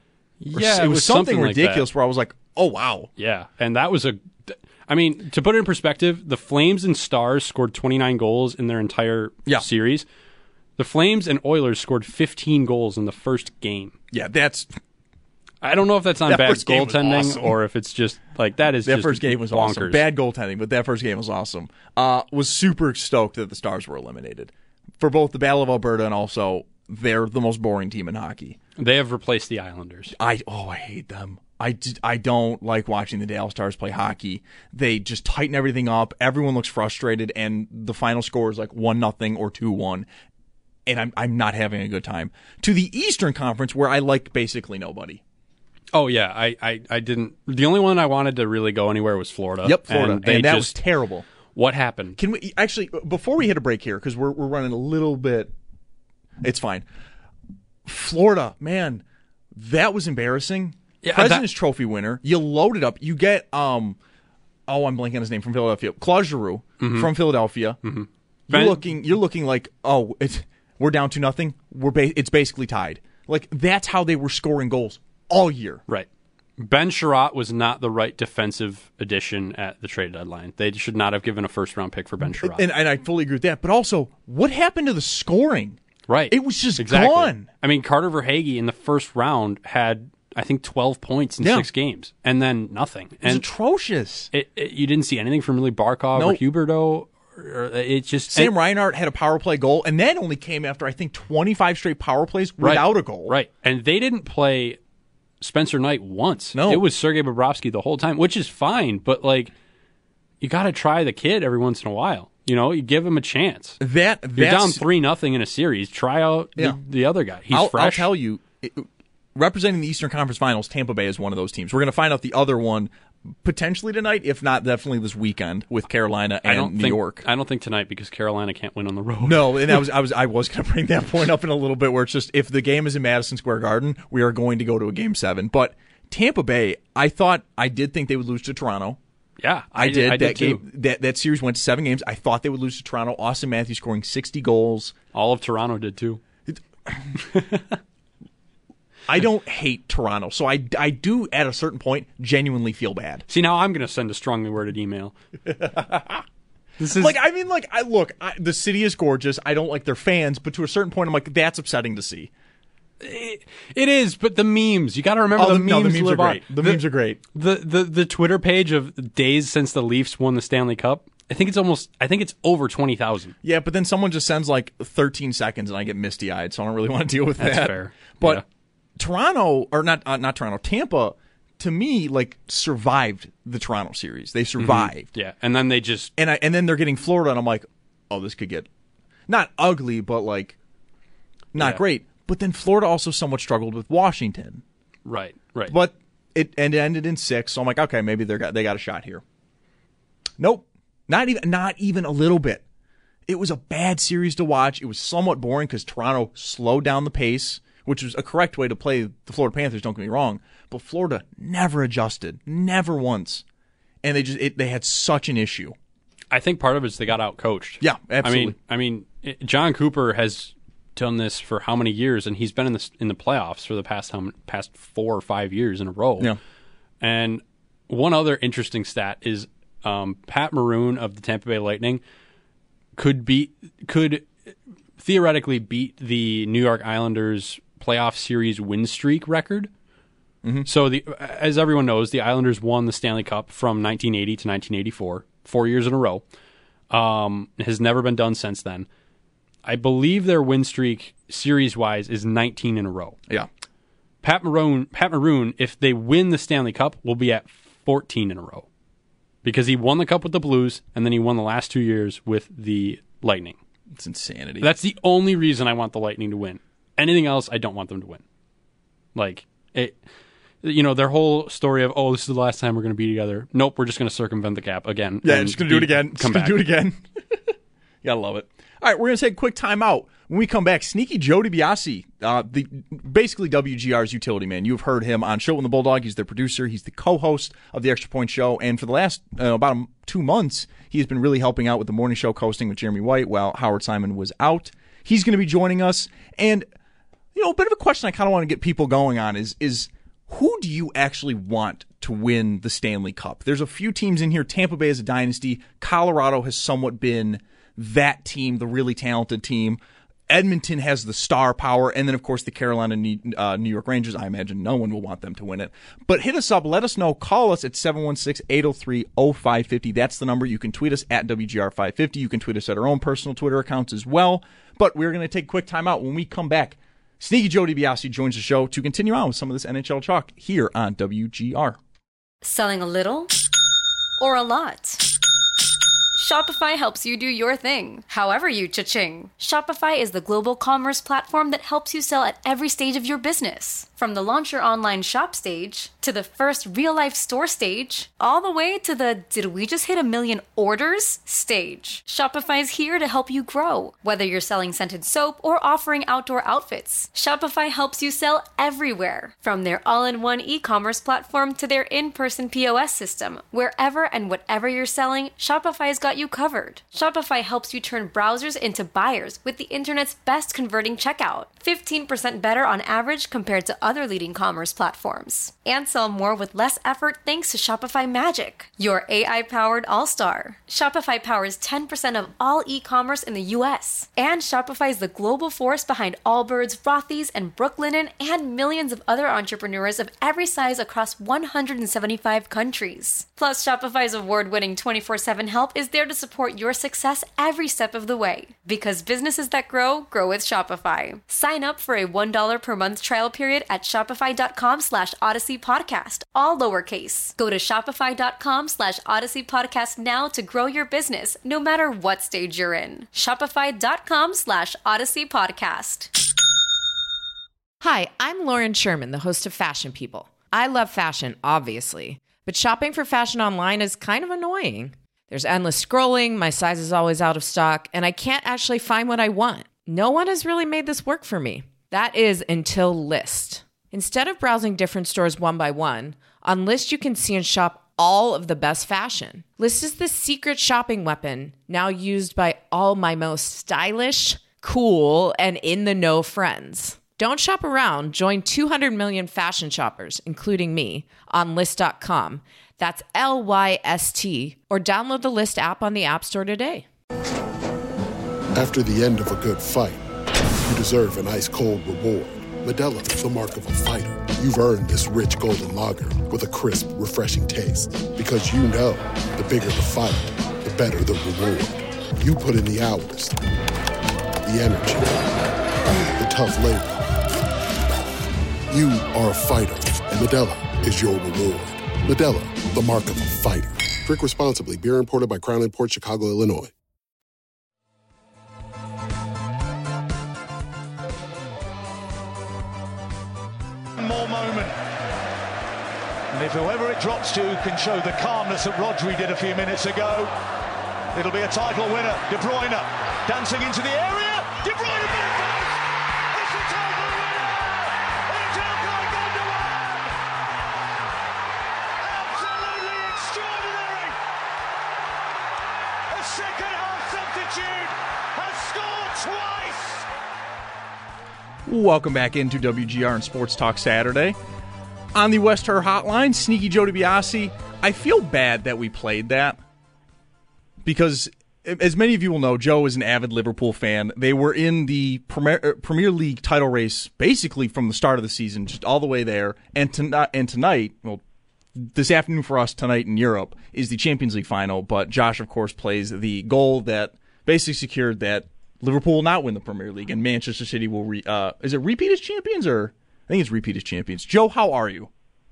Speaker 10: Or
Speaker 11: yeah,
Speaker 10: s-
Speaker 11: it was
Speaker 10: something,
Speaker 11: like that.
Speaker 10: ridiculous where I was like, oh, wow.
Speaker 11: Yeah, and that was a. I mean, to put it in perspective, the Flames and Stars scored twenty-nine goals in their entire
Speaker 10: Yeah.
Speaker 11: series. The Flames and Oilers scored fifteen goals in the first game.
Speaker 10: Yeah, that's...
Speaker 11: I don't know if that's on
Speaker 10: That
Speaker 11: bad
Speaker 10: first game was
Speaker 11: goaltending
Speaker 10: awesome.
Speaker 11: or if it's just like that is
Speaker 10: That
Speaker 11: just
Speaker 10: first game was
Speaker 11: bonkers.
Speaker 10: awesome. Bad goaltending, but that first game was awesome. Uh, was super stoked that the Stars were eliminated for both the Battle of Alberta and also they're the most boring team in hockey.
Speaker 11: They have replaced the Islanders.
Speaker 10: I oh I hate them. I, d- I don't like watching the Dallas Stars play hockey. They just tighten everything up. Everyone looks frustrated, and the final score is like one nothing or two one. And I'm I'm not having a good time. To the Eastern Conference, where I like basically nobody.
Speaker 11: Oh yeah, I, I, I didn't. The only one I wanted to really go anywhere was Florida.
Speaker 10: Yep, Florida,
Speaker 11: and,
Speaker 10: and,
Speaker 11: they
Speaker 10: that
Speaker 11: just,
Speaker 10: was terrible.
Speaker 11: What happened?
Speaker 10: Can we actually before we hit a break here because we're we're running a little bit. It's fine. Florida, man, that was embarrassing.
Speaker 11: Yeah,
Speaker 10: President's
Speaker 11: that-
Speaker 10: Trophy winner. You load it up. You get um, oh, I'm blanking on his name from Philadelphia. Claude Giroux
Speaker 11: Mm-hmm.
Speaker 10: from Philadelphia.
Speaker 11: Mhm.
Speaker 10: You're
Speaker 11: Ben-
Speaker 10: looking. You're looking like oh, it's we're down to nothing. We're ba- it's basically tied. Like that's how they were scoring goals all year.
Speaker 11: Right. Ben Sherratt was not the right defensive addition at the trade deadline. They should not have given a first round pick for Ben Sherratt.
Speaker 10: And, and I fully agree with that. But also, what happened to the scoring?
Speaker 11: Right.
Speaker 10: It was just
Speaker 11: exactly.
Speaker 10: gone.
Speaker 11: I mean, Carter Verhaeghe in the first round had, I think, twelve points in
Speaker 10: Yeah.
Speaker 11: six games, and then nothing.
Speaker 10: It was
Speaker 11: and
Speaker 10: atrocious.
Speaker 11: it, it, you didn't see anything from really Barkov
Speaker 10: Nope.
Speaker 11: or Huberto. Or, it just
Speaker 10: Sam
Speaker 11: and-
Speaker 10: Reinhart had a power play goal, and that only came after I think twenty-five straight power plays
Speaker 11: Right.
Speaker 10: without a goal.
Speaker 11: Right. And they didn't play Spencer Knight once.
Speaker 10: No.
Speaker 11: It was Sergei Bobrovsky the whole time, which is fine, but like you got to try the kid every once in a while. You know, you give him a chance.
Speaker 10: That
Speaker 11: You're
Speaker 10: that's-
Speaker 11: down three nothing in a series. Try out
Speaker 10: Yeah.
Speaker 11: the, the other guy. He's
Speaker 10: I'll,
Speaker 11: fresh.
Speaker 10: I'll tell you, it, representing the Eastern Conference Finals, Tampa Bay is one of those teams. We're going to find out the other one potentially tonight, if not definitely this weekend with Carolina and
Speaker 11: I don't
Speaker 10: New
Speaker 11: think,
Speaker 10: York.
Speaker 11: I don't think tonight because Carolina can't win on the road.
Speaker 10: No, and I was I was I was going to bring that point up in a little bit, where it's just if the game is in Madison Square Garden, we are going to go to a game seven. But Tampa Bay, I thought I did think they would lose to Toronto.
Speaker 11: Yeah,
Speaker 10: I,
Speaker 11: I
Speaker 10: did.
Speaker 11: did- I
Speaker 10: that
Speaker 11: did
Speaker 10: game,
Speaker 11: too.
Speaker 10: that that series went to seven games. I thought they would lose to Toronto. Austin Matthews scoring sixty goals.
Speaker 11: All of Toronto did too.
Speaker 10: I don't hate Toronto, so I, I do at a certain point genuinely feel bad.
Speaker 11: See, now I'm going to send a strongly worded email. This is
Speaker 10: Like I mean, like I look, I, the city is gorgeous. I don't like their fans, but to a certain point, I'm like, that's upsetting to see.
Speaker 11: It, it is, but the memes. You got to remember
Speaker 10: Oh,
Speaker 11: the,
Speaker 10: the- no,
Speaker 11: memes.
Speaker 10: the memes
Speaker 11: live
Speaker 10: are great.
Speaker 11: on.
Speaker 10: The memes are great.
Speaker 11: The, the the Twitter page of days since the Leafs won the Stanley Cup. I think it's almost. I think it's over twenty thousand.
Speaker 10: Yeah, but then someone just sends like thirteen seconds, and I get misty eyed, so I don't really want to deal with
Speaker 11: That's
Speaker 10: that.
Speaker 11: fair.
Speaker 10: But
Speaker 11: Yeah.
Speaker 10: Toronto, or not, uh, not Toronto, Tampa, to me, like survived the Toronto series. They survived,
Speaker 11: Yeah, and then they just
Speaker 10: and I and then they're getting Florida, and I'm like, oh, this could get not ugly, but like not
Speaker 11: Yeah.
Speaker 10: great. But then Florida also somewhat struggled with Washington.
Speaker 11: right, right.
Speaker 10: But it and it ended in six, so I'm like, okay, maybe they got they got a shot here. Nope, not even not even a little bit. It was a bad series to watch. It was somewhat boring because Toronto slowed down the pace, which was a correct way to play the Florida Panthers. Don't get me wrong, but Florida never adjusted, never once, and they just it, they had such an issue.
Speaker 11: I think part of it is they got out coached.
Speaker 10: Yeah, absolutely.
Speaker 11: I mean, I mean, it, John Cooper has done this for how many years, and he's been in the in the playoffs for the past how many- past four or five years in a row.
Speaker 10: Yeah.
Speaker 11: And one other interesting stat is um, Pat Maroon of the Tampa Bay Lightning could be could theoretically beat the New York Islanders playoff series win streak record.
Speaker 10: Mm-hmm.
Speaker 11: So the as everyone knows, the Islanders won the Stanley Cup from nineteen eighty to nineteen eighty-four, four years in a row. Um, it has never been done since then. I believe their win streak series-wise is nineteen in a row.
Speaker 10: Yeah.
Speaker 11: Pat Maroon, Pat Maroon, if they win the Stanley Cup, will be at fourteen in a row. Because he won the Cup with the Blues, and then he won the last two years with the Lightning.
Speaker 10: It's insanity.
Speaker 11: That's the only reason I want the Lightning to win. Anything else, I don't want them to win. Like, it, you know, their whole story of, oh, this is the last time we're going to be together. Nope, we're just going to circumvent the cap again.
Speaker 10: Yeah,
Speaker 11: and
Speaker 10: just going to do it
Speaker 11: be-
Speaker 10: again.
Speaker 11: Come
Speaker 10: Just gonna
Speaker 11: back.
Speaker 10: do it again. You gotta love it. All right, we're going to take a quick time out. When we come back, Sneaky Joe DiBiase, uh, the basically W G R's utility man. You've heard him on Show with the Bulldog. He's the producer. He's the co-host of the Extra Point Show. And for the last uh, about um, two months, he has been really helping out with the morning show coasting with Jeremy White while Howard Simon was out. He's going to be joining us. And, you know, a bit of a question I kind of want to get people going on is, is who do you actually want to win the Stanley Cup? There's a few teams in here. Tampa Bay is a dynasty. Colorado has somewhat been that team, the really talented team. Edmonton has the star power, and then, of course, the Carolina New, uh, New York Rangers. I imagine no one will want them to win it. But hit us up. Let us know. Call us at seven one six, eight oh three, oh five five oh. That's the number. You can tweet us at W G R five fifty. You can tweet us at our own personal Twitter accounts as well. But we're going to take a quick time out. When we come back, Sneaky Joe DiBiase joins the show to continue on with some of this N H L talk here on W G R.
Speaker 12: Selling a little or a lot? Shopify helps you do your thing, however you cha-ching. Shopify is the global commerce platform that helps you sell at every stage of your business. From the launch your online shop stage, to the first real-life store stage, all the way to the did we just hit a million orders stage. Shopify's here to help you grow. Whether you're selling scented soap or offering outdoor outfits, Shopify helps you sell everywhere. From their all-in-one e-commerce platform to their in-person P O S system, wherever and whatever you're selling, Shopify's got you covered. Shopify helps you turn browsers into buyers with the internet's best converting checkout. fifteen percent better on average compared to other leading commerce platforms. And sell more with less effort thanks to Shopify Magic, your A I-powered all-star. Shopify powers ten percent of all e-commerce in the U S. And Shopify is the global force behind Allbirds, Rothy's, and Brooklinen, and millions of other entrepreneurs of every size across one hundred seventy-five countries. Plus, Shopify's award-winning twenty-four seven help is there there to support your success every step of the way. Because businesses that grow, grow with Shopify. Sign up for a one dollar per month trial period at shopify.com slash Odyssey Podcast, all lowercase. Go to shopify.com slash Odyssey Podcast now to grow your business, no matter what stage you're in. Shopify.com slash Odyssey Podcast.
Speaker 1: Hi, I'm Lauren Sherman, the host of Fashion People. I love fashion, obviously, but shopping for fashion online is kind of annoying. There's endless scrolling, my size is always out of stock, and I can't actually find what I want. No one has really made this work for me. That is until Lyst. Instead of browsing different stores one by one, on Lyst you can see and shop all of the best fashion. Lyst is the secret shopping weapon now used by all my most stylish, cool, and in-the-know friends. Don't shop around. Join two hundred million fashion shoppers, including me, on Lyst dot com. That's L Y S T. Or download the Lyst app on the App Store today.
Speaker 13: After the end of a good fight, you deserve an ice-cold reward. Modelo is the mark of a fighter. You've earned this rich golden lager with a crisp, refreshing taste. Because you know, the bigger the fight, the better the reward. You put in the hours, the energy, the tough labor. You are a fighter, and Modelo is your reward. Modelo, the mark of a fighter. Drink responsibly. Beer imported by Crown Imports, Chicago, Illinois.
Speaker 14: More moment. And if whoever it drops to can show the calmness that Rodri did a few minutes ago, it'll be a title winner. De Bruyne dancing into the area. De Bruyne.
Speaker 10: Welcome back into W G R and Sports Talk Saturday. On the West Her Hotline, Sneaky Joe DiBiase. I feel bad that we played that because, as many of you will know, Joe is an avid Liverpool fan. They were in the Premier, Premier League title race basically from the start of the season, just all the way there. And, to, and tonight, well, this afternoon for us, tonight in Europe, is the Champions League final. But Josh, of course, plays the goal that basically secured that Liverpool will not win the Premier League, and Manchester City will, re, uh, is it repeat as champions, or I think it's repeat as champions. Joe, how are you?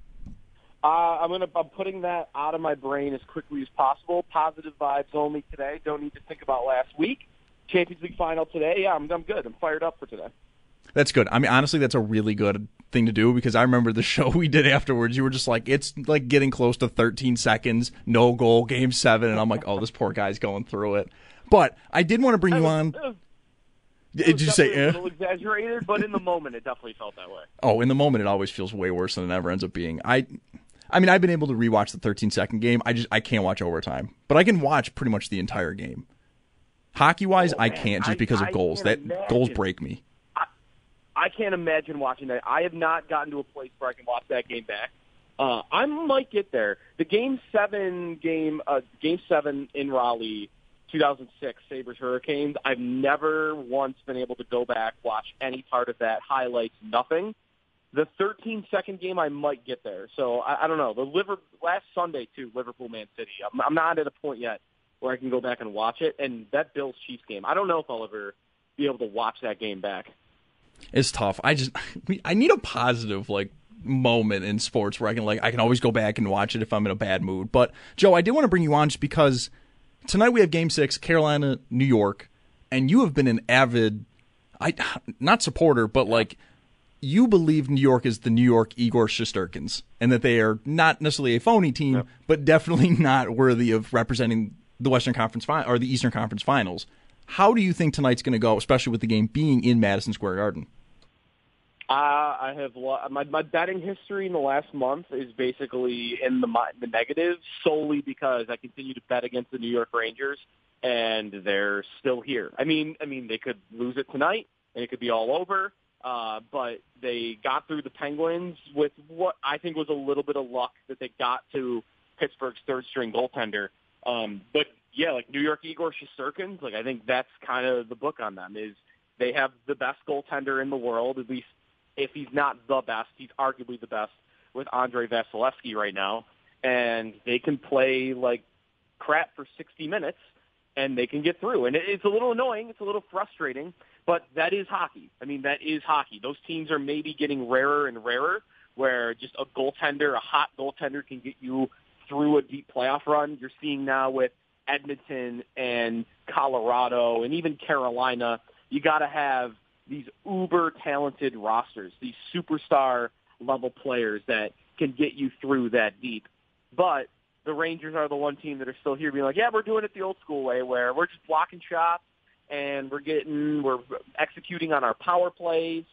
Speaker 15: Uh, I'm gonna. I'm putting that out of my brain as quickly as possible. Positive vibes only today. Don't need to think about last week. Champions League final today. Yeah, I'm, I'm good. I'm fired up for today.
Speaker 10: That's good. I mean, honestly, that's a really good thing to do because I remember the show we did afterwards. You were just like, it's like getting close to thirteen seconds, no goal, game seven, and I'm like, oh, this poor guy's going through it. But I did want to bring you on.
Speaker 15: It was,
Speaker 10: it did you say
Speaker 15: a
Speaker 10: eh?
Speaker 15: little exaggerated, but in the moment, it definitely felt that way.
Speaker 10: Oh, in the moment, it always feels way worse than it ever ends up being. I, I mean, I've been able to rewatch the thirteen second game. I just I can't watch overtime, but I can watch pretty much the entire game. Hockey wise, oh, I can't just because I, of goals. That imagine. Goals break me.
Speaker 15: I, I can't imagine watching that. I have not gotten to a place where I can watch that game back. Uh, I might get there. The game seven game, uh, game seven in Raleigh. two thousand six Sabres Hurricanes. I've never once been able to go back, watch any part of that, highlights, nothing. The thirteen second game, I might get there. So I, I don't know. The Liver last Sunday too, Liverpool Man City. I'm, I'm not at a point yet where I can go back and watch it. And that Bills Chiefs game, I don't know if I'll ever be able to watch that game back.
Speaker 10: It's tough. I just I need a positive like moment in sports where I can like I can always go back and watch it if I'm in a bad mood. But Joe, I did want to bring you on just because tonight we have Game Six, Carolina, New York, and you have been an avid, I not supporter, but like you believe New York is the New York Igor Shesterkins, and that they are not necessarily a phony team, yep. but definitely not worthy of representing the Western Conference fi- or the Eastern Conference Finals. How do you think tonight's going to go, especially with the game being in Madison Square Garden?
Speaker 15: Uh, I have lo- my my betting history in the last month is basically in the the negative solely because I continue to bet against the New York Rangers and they're still here. I mean, I mean they could lose it tonight and it could be all over. Uh, but they got through the Penguins with what I think was a little bit of luck that they got to Pittsburgh's third string goaltender. Um, but yeah, like New York Igor Shesterkins, like I think that's kind of the book on them is they have the best goaltender in the world, at least. If he's not the best, he's arguably the best with Andrei Vasilevsky right now. And they can play like crap for sixty minutes and they can get through. And it's a little annoying. It's a little frustrating, but that is hockey. I mean, that is hockey. Those teams are maybe getting rarer and rarer, where just a goaltender, a hot goaltender, can get you through a deep playoff run. You're seeing now with Edmonton and Colorado and even Carolina, you got to have these uber talented rosters, these superstar level players that can get you through that deep. But the Rangers are the one team that are still here being like, yeah, we're doing it the old school way, where we're just blocking shots and we're getting, we're executing on our power plays,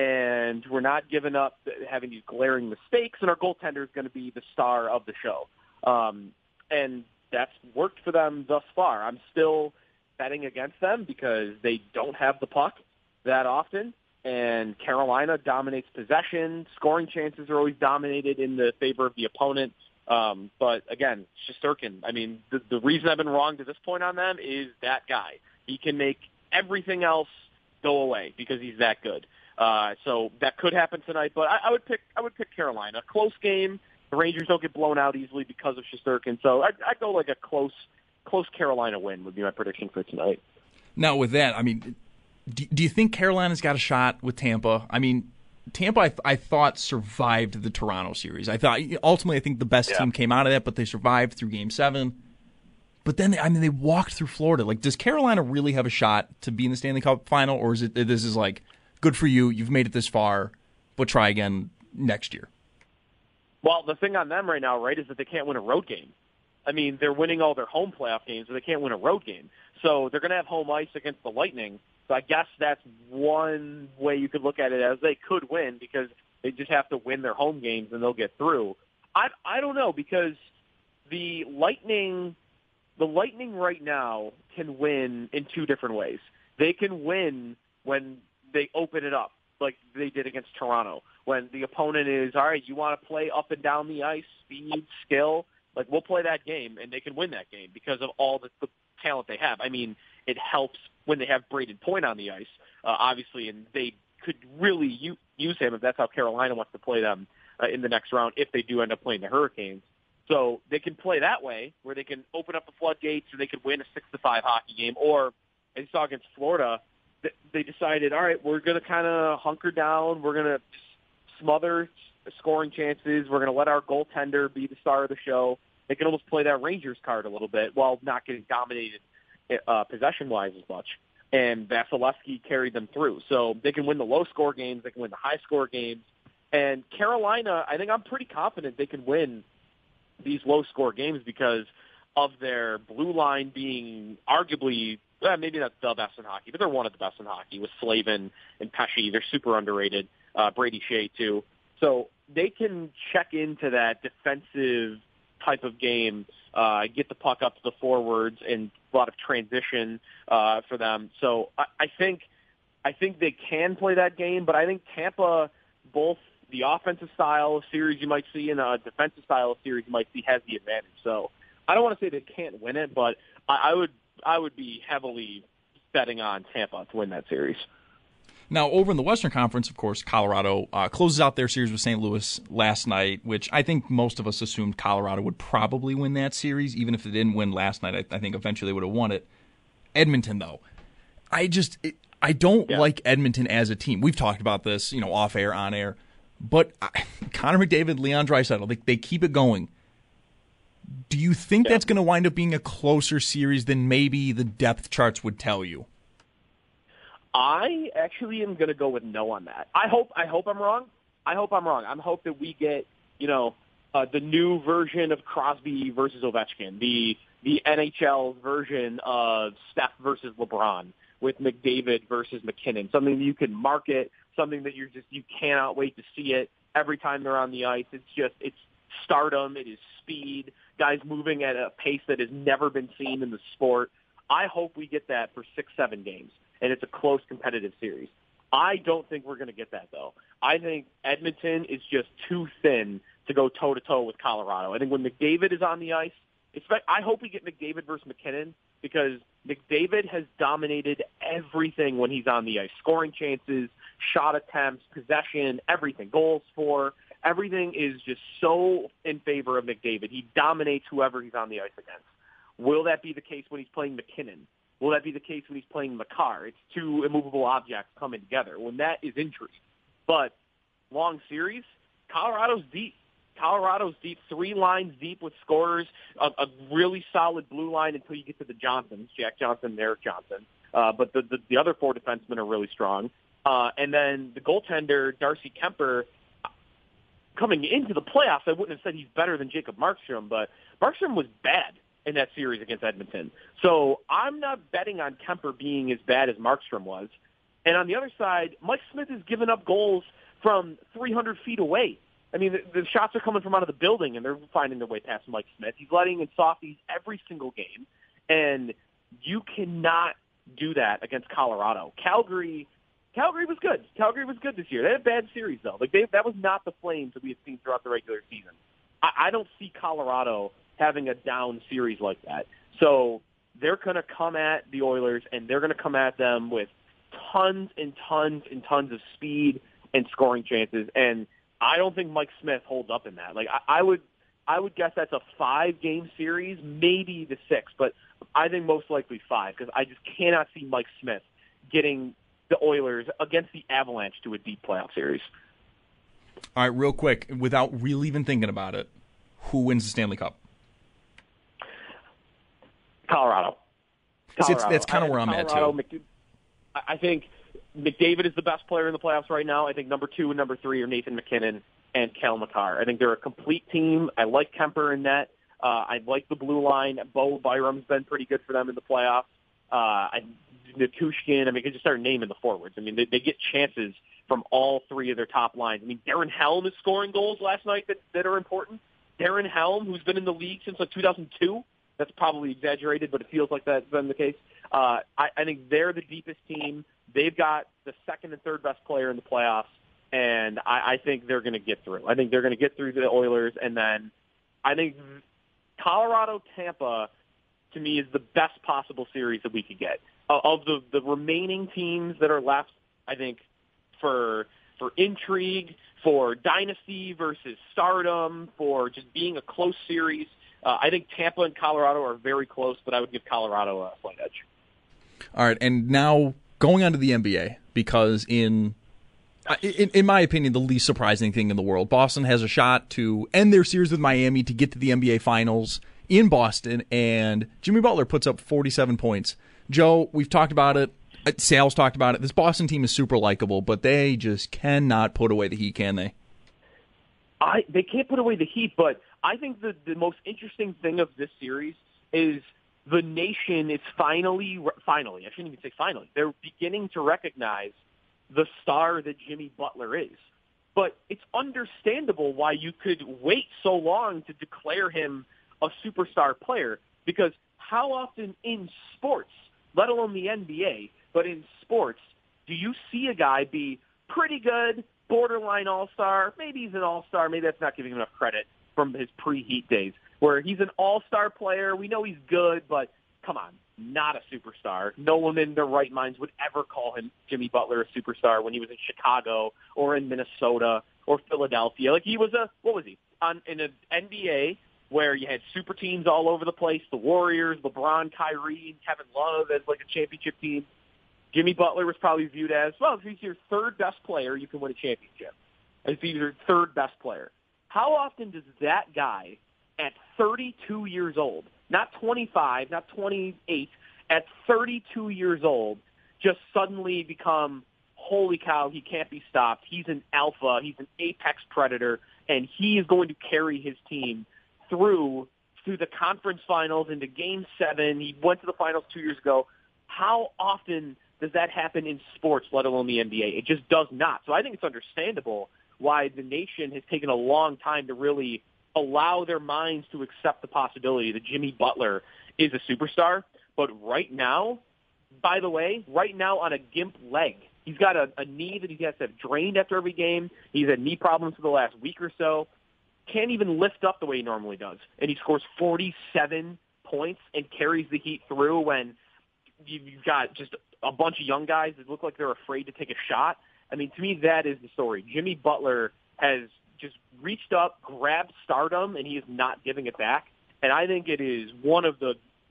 Speaker 15: and we're not giving up having these glaring mistakes, and our goaltender is going to be the star of the show. Um, and that's worked for them thus far. I'm still betting against them because they don't have the puck that often, and Carolina dominates possession. Scoring chances are always dominated in the favor of the opponent. Um, but again, Shesterkin, I mean, the, the reason I've been wrong to this point on them is that guy. He can make everything else go away because he's that good. Uh, so that could happen tonight, but I, I would pick I would pick Carolina. Close game. The Rangers don't get blown out easily because of Shesterkin, so I'd, I'd go like a close close Carolina win would be my prediction for tonight.
Speaker 10: Now with that, I mean, do, do you think Carolina's got a shot with Tampa? I mean, Tampa, I, th- I thought, survived the Toronto series. I thought ultimately, I think the best yeah. team came out of that, but they survived through Game Seven. But then, they, I mean, they walked through Florida. Like, does Carolina really have a shot to be in the Stanley Cup final, or is it this is like, good for you, you've made it this far, but try again next year?
Speaker 15: Well, the thing on them right now, right, is that they can't win a road game. I mean, they're winning all their home playoff games, but they can't win a road game. So they're going to have home ice against the Lightning. So I guess that's one way you could look at it, as they could win because they just have to win their home games and they'll get through. I I don't know, because the Lightning, the Lightning right now can win in two different ways. They can win when they open it up, like they did against Toronto, when the opponent is, all right, you want to play up and down the ice, speed, skill, like we'll play that game, and they can win that game because of all the, the talent they have. I mean, it helps when they have Braden Point on the ice, uh, obviously, and they could really u- use him if that's how Carolina wants to play them uh, in the next round, if they do end up playing the Hurricanes. So they can play that way, where they can open up the floodgates, or they could win a six to five hockey game. Or, as you saw against Florida, th- they decided, all right, we're going to kind of hunker down. We're going to smother scoring chances. We're going to let our goaltender be the star of the show. They can almost play that Rangers card a little bit while not getting dominated uh, possession-wise as much. And Vasilevsky carried them through. So they can win the low-score games. They can win the high-score games. And Carolina, I think I'm pretty confident they can win these low-score games because of their blue line being arguably, well, maybe not the best in hockey, but they're one of the best in hockey with Slavin and Pesce. They're super underrated. Uh, Brady Shea, too. So they can check into that defensive type of game, uh, get the puck up to the forwards, and a lot of transition uh, for them. So I, I think I think they can play that game, but I think Tampa, both the offensive style of series you might see and a defensive style of series you might see, has the advantage. So I don't want to say they can't win it, but I, I would I would be heavily betting on Tampa to win that series.
Speaker 10: Now, over in the Western Conference, of course, Colorado uh, closes out their series with Saint Louis last night, which I think most of us assumed Colorado would probably win that series. Even if they didn't win last night, I, I think eventually they would have won it. Edmonton, though, I just it, I don't yeah. like Edmonton as a team. We've talked about this, you know, off air, on air, but I, Connor McDavid, Leon Draisaitl, they, they keep it going. Do you think yeah. that's going to wind up being a closer series than maybe the depth charts would tell you?
Speaker 15: I actually am going to go with no on that. I hope I hope I'm wrong. I hope I'm wrong. I hope that we get, you know, uh, the new version of Crosby versus Ovechkin, the the N H L version of Steph versus LeBron with McDavid versus McKinnon, something that you can market, something that you're just you cannot wait to see it every time they're on the ice. It's just it's stardom. It is speed. Guys moving at a pace that has never been seen in the sport. I hope we get that for six, seven games, and it's a close competitive series. I don't think we're going to get that, though. I think Edmonton is just too thin to go toe-to-toe with Colorado. I think when McDavid is on the ice, I hope we get McDavid versus McKinnon, because McDavid has dominated everything when he's on the ice. Scoring chances, shot attempts, possession, everything, goals for. Everything is just so in favor of McDavid. He dominates whoever he's on the ice against. Will that be the case when he's playing McKinnon? Will that be the case when he's playing Makar? It's two immovable objects coming together. When that is injury. But long series, Colorado's deep. Colorado's deep, three lines deep with scorers, a, a really solid blue line until you get to the Johnsons, Jack Johnson and Eric Johnson. Uh, but the, the, the other four defensemen are really strong. Uh, and then the goaltender, Darcy Kemper, coming into the playoffs, I wouldn't have said he's better than Jacob Markstrom, but Markstrom was bad in that series against Edmonton. So I'm not betting on Kemper being as bad as Markstrom was. And on the other side, Mike Smith has given up goals from three hundred feet away. I mean, the, the shots are coming from out of the building, and they're finding their way past Mike Smith. He's letting in softies every single game, and you cannot do that against Colorado. Calgary, Calgary was good. Calgary was good this year. They had a bad series, though. Like they, that was not the Flames that we had seen throughout the regular season. I, I don't see Colorado having a down series like that. So they're going to come at the Oilers, and they're going to come at them with tons and tons and tons of speed and scoring chances, and I don't think Mike Smith holds up in that. Like I, I would, I would guess that's a five-game series, maybe the six, but I think most likely five because I just cannot see Mike Smith getting the Oilers against the Avalanche to a deep playoff series.
Speaker 10: All right, real quick, without really even thinking about it, who wins the Stanley Cup?
Speaker 15: Colorado.
Speaker 10: See, it's,
Speaker 15: Colorado.
Speaker 10: that's kind of where I'm
Speaker 15: Colorado,
Speaker 10: at too.
Speaker 15: Mc, I think McDavid is the best player in the playoffs right now. I think number two and number three are Nathan McKinnon and Cal Makar. I think they're a complete team. I like Kemper in net. Uh, I like the blue line. Bo Byram's been pretty good for them in the playoffs. Uh, I, Nichushkin, I mean, I could just start naming the forwards. I mean, they, they get chances from all three of their top lines. I mean, Darren Helm is scoring goals last night that, that are important. Darren Helm, who's been in the league since like two thousand two. That's probably exaggerated, but it feels like that's been the case. Uh, I, I think they're the deepest team. They've got the second and third best player in the playoffs, and I, I think they're going to get through. I think they're going to get through the Oilers, and then I think Colorado-Tampa, to me, is the best possible series that we could get. Uh, of the, the remaining teams that are left, I think, for for intrigue, for dynasty versus stardom, for just being a close series, uh, I think Tampa and Colorado are very close, but I would give Colorado a slight edge.
Speaker 10: All right, and now going on to the N B A, because in, in in my opinion, the least surprising thing in the world, Boston has a shot to end their series with Miami to get to the N B A Finals in Boston, and Jimmy Butler puts up forty-seven points. Joe, we've talked about it. Sal's talked about it. This Boston team is super likable, but they just cannot put away the Heat, can they?
Speaker 15: I They can't put away the Heat, but I think the, the most interesting thing of this series is the nation is finally, finally, I shouldn't even say finally, they're beginning to recognize the star that Jimmy Butler is. But it's understandable why you could wait so long to declare him a superstar player, because how often in sports, let alone the N B A, but in sports, do you see a guy be pretty good, borderline all-star, maybe he's an all-star, maybe that's not giving him enough credit from his pre-Heat days, where he's an all-star player, we know he's good, but come on, not a superstar. No one in their right minds would ever call him, Jimmy Butler, a superstar when he was in Chicago or in Minnesota or Philadelphia. Like he was a, what was he, on in an N B A where you had super teams all over the place, the Warriors, LeBron, Kyrie, and Kevin Love as like a championship team. Jimmy Butler was probably viewed as, well, if he's your third best player, you can win a championship. If he's your third best player. How often does that guy at thirty-two years old, not twenty-five, not twenty-eight, at thirty-two years old, just suddenly become, holy cow, he can't be stopped. He's an alpha. He's an apex predator, and he is going to carry his team through through the conference finals into Game seven. He went to the finals two years ago. How often does that happen in sports, let alone the N B A? It just does not. So I think it's understandable why the nation has taken a long time to really allow their minds to accept the possibility that Jimmy Butler is a superstar. But right now, by the way, right now on a gimp leg, he's got a, a knee that he has to have drained after every game. He's had knee problems for the last week or so. Can't even lift up the way he normally does. And he scores forty-seven points and carries the Heat through when you've got just a bunch of young guys that look like they're afraid to take a shot. I mean, to me, that is the story. Jimmy Butler has just reached up, grabbed stardom, and he is not giving it back. And I think it is one of the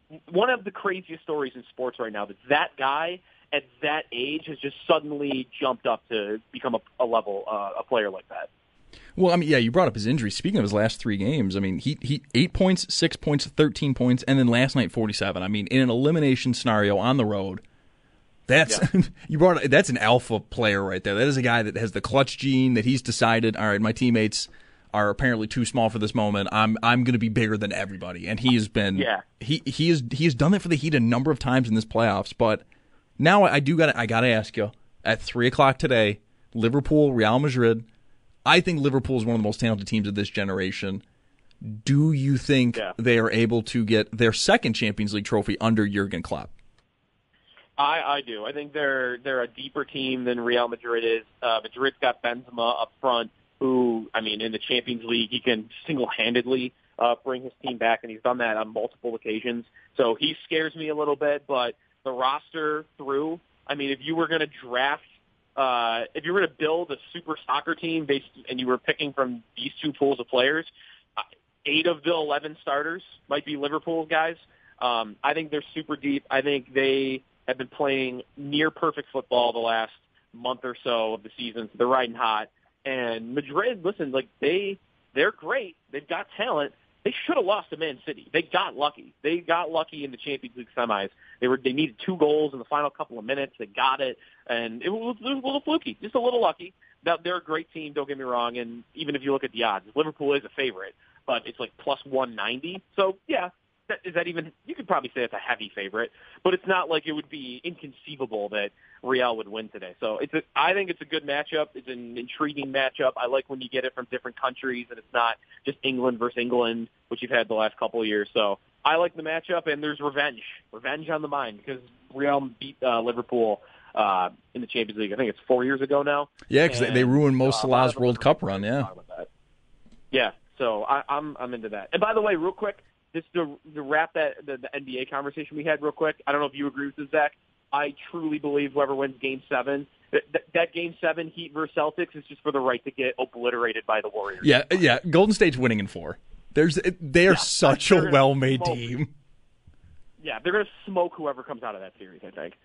Speaker 15: one of the craziest stories in sports right now. That that guy at that age has just suddenly jumped up to become a, a level, uh, a player like that.
Speaker 10: Well, I mean, yeah, you brought up his injury. Speaking of his last three games, I mean, he he eight points, six points, thirteen points, and then last night forty-seven. I mean, in an elimination scenario on the road, that's yeah. you brought that's an alpha player right there. That is a guy that has the clutch gene. That he's decided, all right, my teammates are apparently too small for this moment. I'm I'm going to be bigger than everybody, and he has been.
Speaker 15: Yeah.
Speaker 10: He he is he has done that for the Heat a number of times in this playoffs. But now I do got I got to ask you at three o'clock today, Liverpool, Real Madrid. I think Liverpool is one of the most talented teams of this generation. Do you think yeah. they are able to get their second Champions League trophy under Jurgen Klopp?
Speaker 15: I, I do. I think they're they're a deeper team than Real Madrid is. Uh, Madrid's got Benzema up front, who, I mean, in the Champions League, he can single-handedly uh, bring his team back, and he's done that on multiple occasions. So he scares me a little bit, but the roster through, I mean, if you were going to draft Uh, if you were to build a super soccer team based, and you were picking from these two pools of players, uh, eight of the eleven starters might be Liverpool guys. Um, I think they're super deep. I think they have been playing near perfect football the last month or so of the season. So they're riding hot. And Madrid, listen, like they, they're great. They've got talent. They should have lost to Man City. They got lucky. They got lucky in the Champions League semis. They were they needed two goals in the final couple of minutes. They got it, and it was, it was a little fluky, just a little lucky. Now, they're a great team, don't get me wrong, and even if you look at the odds, Liverpool is a favorite, but it's like plus one ninety. So, yeah, that, is that even – you could probably say it's a heavy favorite, but it's not like it would be inconceivable that Real would win today. So it's a, I think it's a good matchup. It's an intriguing matchup. I like when you get it from different countries and it's not just England versus England, which you've had the last couple of years. So I like the matchup, and there's revenge. Revenge on the mind because Real beat uh, Liverpool uh, in the Champions League. I think it's four years ago now.
Speaker 10: Yeah, because they, they ruined Mo Salah's uh, World Cup run, yeah.
Speaker 15: Yeah, so I, I'm I'm into that. And by the way, real quick, just to, to wrap that the, the N B A conversation we had real quick, I don't know if you agree with this, Zach. I truly believe whoever wins Game Seven, that, that Game Seven Heat versus Celtics is just for the right to get obliterated by the Warriors.
Speaker 10: Yeah, yeah. Golden State's winning in four. There's they are yeah, such a well-made smoke. team.
Speaker 15: Yeah, they're gonna smoke whoever comes out of that series, I think.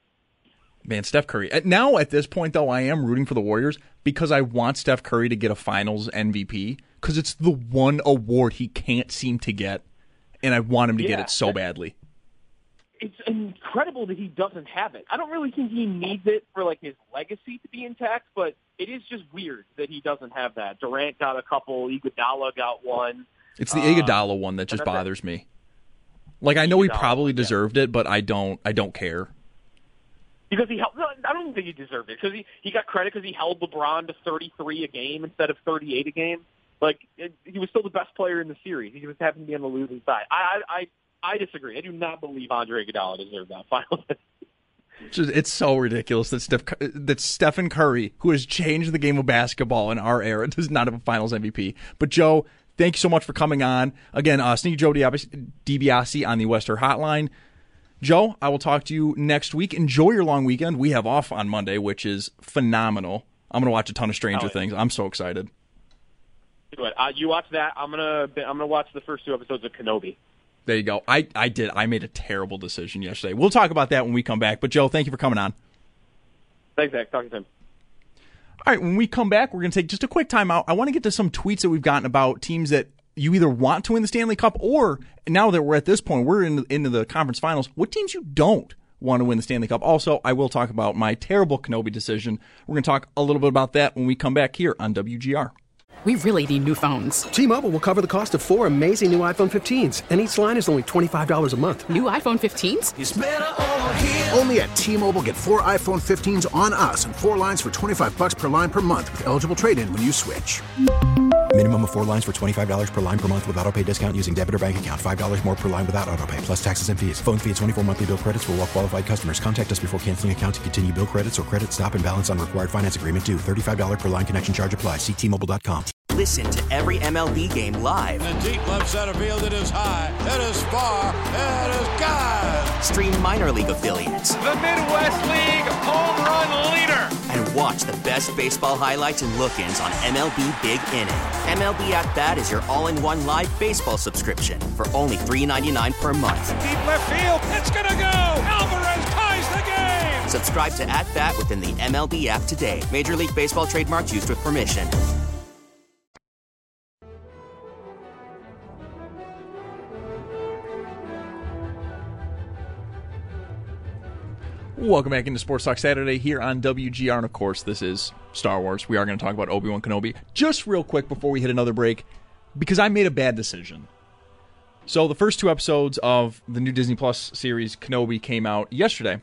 Speaker 10: Man, Steph Curry. Now at this point, though, I am rooting for the Warriors because I want Steph Curry to get a Finals M V P because it's the one award he can't seem to get, and I want him to yeah, get it so badly.
Speaker 15: It's incredible that he doesn't have it. I don't really think he needs it for like his legacy to be intact, but it is just weird that he doesn't have that. Durant got a couple. Iguodala got one.
Speaker 10: It's the Iguodala uh, one that just bothers me. Like I know Iguodala, he probably deserved yeah. it, but I don't. I don't care.
Speaker 15: Because he held, I don't think he deserved it because he, he got credit because he held LeBron to thirty-three a game instead of thirty-eight a game. Like it, he was still the best player in the series. He just happened to be on the losing side. I I I, I disagree. I do not believe Andre Iguodala deserved that final.
Speaker 10: Just, it's so ridiculous that Steph that Stephen Curry, who has changed the game of basketball in our era, does not have a Finals M V P. But Joe, thank you so much for coming on again. Uh, Sneaky Joe DiBiase on the Wester Hotline. Joe, I will talk to you next week. Enjoy your long weekend. We have off on Monday, which is phenomenal. I'm going to watch a ton of Stranger oh, yeah. Things. I'm so excited.
Speaker 15: Do it. Uh, you watch that. I'm gonna I'm gonna watch the first two episodes of Kenobi.
Speaker 10: There you go. I, I did. I made a terrible decision yesterday. We'll talk about that when we come back. But Joe, thank you for coming on.
Speaker 15: Thanks, Zach. Talk to him.
Speaker 10: All right, when we come back, we're going to take just a quick time out. I want to get to some tweets that we've gotten about teams that you either want to win the Stanley Cup or, now that we're at this point, we're in, into the conference finals, what teams you don't want to win the Stanley Cup. Also, I will talk about my terrible Kenobi decision. We're going to talk a little bit about that when we come back here on W G R.
Speaker 2: We really need new phones.
Speaker 3: T-Mobile will cover the cost of four amazing new iPhone fifteens, and each line is only twenty-five dollars a month.
Speaker 2: New iPhone fifteens?
Speaker 5: It's better over here. Only at T-Mobile, get four iPhone fifteens on us and four lines for twenty-five dollars per line per month with eligible trade-in when you switch.
Speaker 6: Minimum of four lines for twenty-five dollars per line per month with autopay discount using debit or bank account. five dollars more per line without autopay, plus taxes and fees. Phone fee at twenty-four monthly bill credits for well-qualified customers. Contact us before canceling account to continue bill credits or credit stop and balance on required finance agreement due. thirty-five dollars per line connection charge applies. See T Mobile dot com.
Speaker 16: Listen to every M L B game live.
Speaker 17: In the deep left center field, it is high, it is far, it is gone.
Speaker 16: Stream minor league affiliates.
Speaker 9: The Midwest League home run leader.
Speaker 16: And Watch the best baseball highlights and look-ins on M L B Big Inning. M L B At Bat is your all-in-one live baseball subscription for only three dollars and ninety-nine cents per month.
Speaker 17: Deep left field. It's going to go. Alvarez ties the game.
Speaker 16: Subscribe to At Bat within the M L B app today. Major League Baseball trademarks used with permission.
Speaker 10: Welcome back into Sports Talk Saturday here on W G R, and of course, this is Star Wars. We are going to talk about Obi-Wan Kenobi. Just real quick before we hit another break, because I made a bad decision. So the first two episodes of the new Disney Plus series, Kenobi, came out yesterday,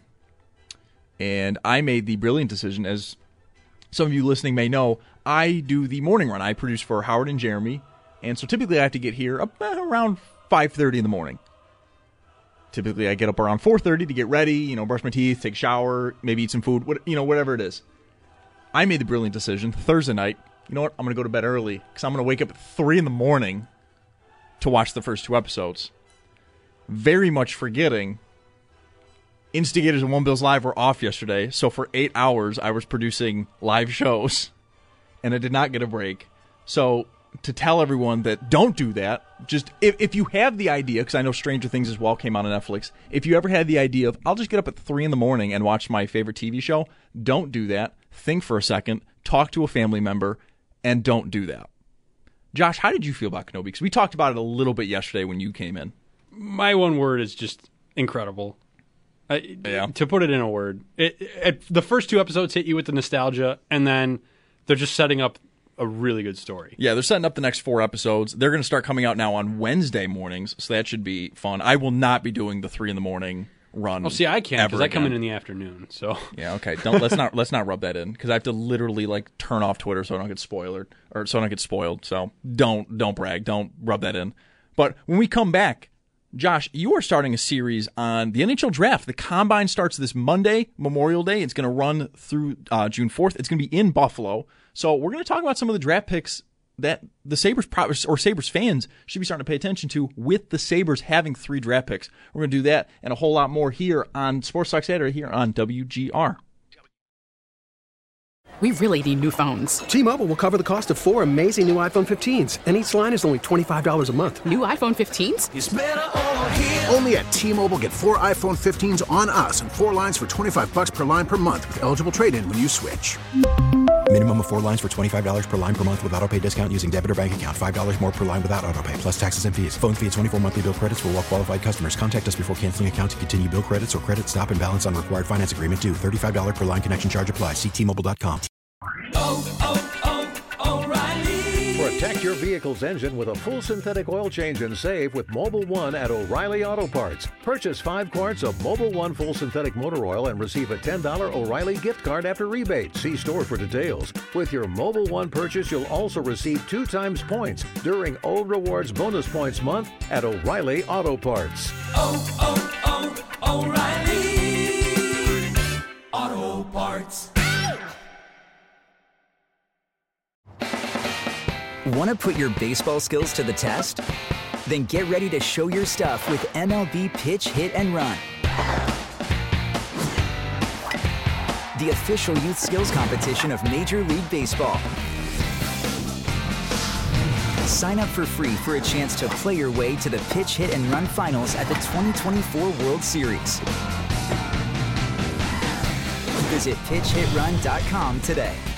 Speaker 10: and I made the brilliant decision, as some of you listening may know, I do the morning run. I produce for Howard and Jeremy, and so typically I have to get here about around five thirty in the morning. Typically, I get up around four thirty to get ready, you know, brush my teeth, take a shower, maybe eat some food, what, you know, whatever it is. I made the brilliant decision Thursday night, you know what, I'm going to go to bed early because I'm going to wake up at three in the morning to watch the first two episodes. Very much forgetting Instigators and One Bills Live were off yesterday, so for eight hours I was producing live shows, and I did not get a break. So to tell everyone that don't do that, just if, if you have the idea, because I know Stranger Things as well came out on Netflix, if you ever had the idea of, I'll just get up at three in the morning and watch my favorite T V show, don't do that. Think for a second, talk to a family member, and don't do that. Josh, how did you feel about Kenobi? Because we talked about it a little bit yesterday when you came in.
Speaker 11: My one word is just incredible. Uh, yeah. To put it in a word, it, it, the first two episodes hit you with the nostalgia, and then they're just setting up a really good story.
Speaker 10: Yeah, they're setting up the next four episodes. They're going to start coming out now on Wednesday mornings, so that should be fun. I will not be doing the three in the morning run.
Speaker 11: Oh, see, I can't because I come
Speaker 10: again.
Speaker 11: in in the afternoon. So
Speaker 10: yeah, okay. Don't let's not let's not rub that in because I have to literally like turn off Twitter so I don't get spoiled or so I don't get spoiled. So don't don't brag. Don't rub that in. But when we come back, Josh, you are starting a series on the N H L draft. The Combine starts this Monday, Memorial Day. It's going to run through uh, June fourth. It's going to be in Buffalo. So we're going to talk about some of the draft picks that the Sabres pro- or Sabres fans should be starting to pay attention to with the Sabres having three draft picks. We're going to do that and a whole lot more here on Sports Talk Saturday here on W G R.
Speaker 2: We really need new phones.
Speaker 3: T-Mobile will cover the cost of four amazing new iPhone fifteens, and each line is only twenty-five dollars a month.
Speaker 2: New iPhone fifteens?
Speaker 5: It's better over here. Only at T-Mobile, get four iPhone fifteens on us and four lines for twenty-five dollars per line per month with eligible trade-in when you switch.
Speaker 6: Minimum of four lines for twenty-five dollars per line per month with autopay discount using debit or bank account. five dollars more per line without autopay, plus taxes and fees. Phone fee at twenty-four monthly bill credits for well-qualified customers. Contact us before canceling account to continue bill credits or credit stop and balance on required finance agreement due. thirty-five dollars per line connection charge applies. See T Mobile dot com.
Speaker 18: Oh, oh, oh, O'Reilly. Protect your vehicle's engine with a full synthetic oil change and save with Mobil one at O'Reilly Auto Parts. Purchase five quarts of Mobil one full synthetic motor oil and receive a ten dollars O'Reilly gift card after rebate. See store for details. With your Mobil one purchase, you'll also receive two times points during O Rewards Bonus Points Month at O'Reilly Auto Parts.
Speaker 9: Oh, oh, oh, O'Reilly Auto Parts.
Speaker 19: Want to put your baseball skills to the test? Then get ready to show your stuff with M L B Pitch, Hit, and Run. The official youth skills competition of Major League Baseball. Sign up for free for a chance to play your way to the Pitch, Hit, and Run finals at the twenty twenty-four World Series. Visit pitch hit run dot com today.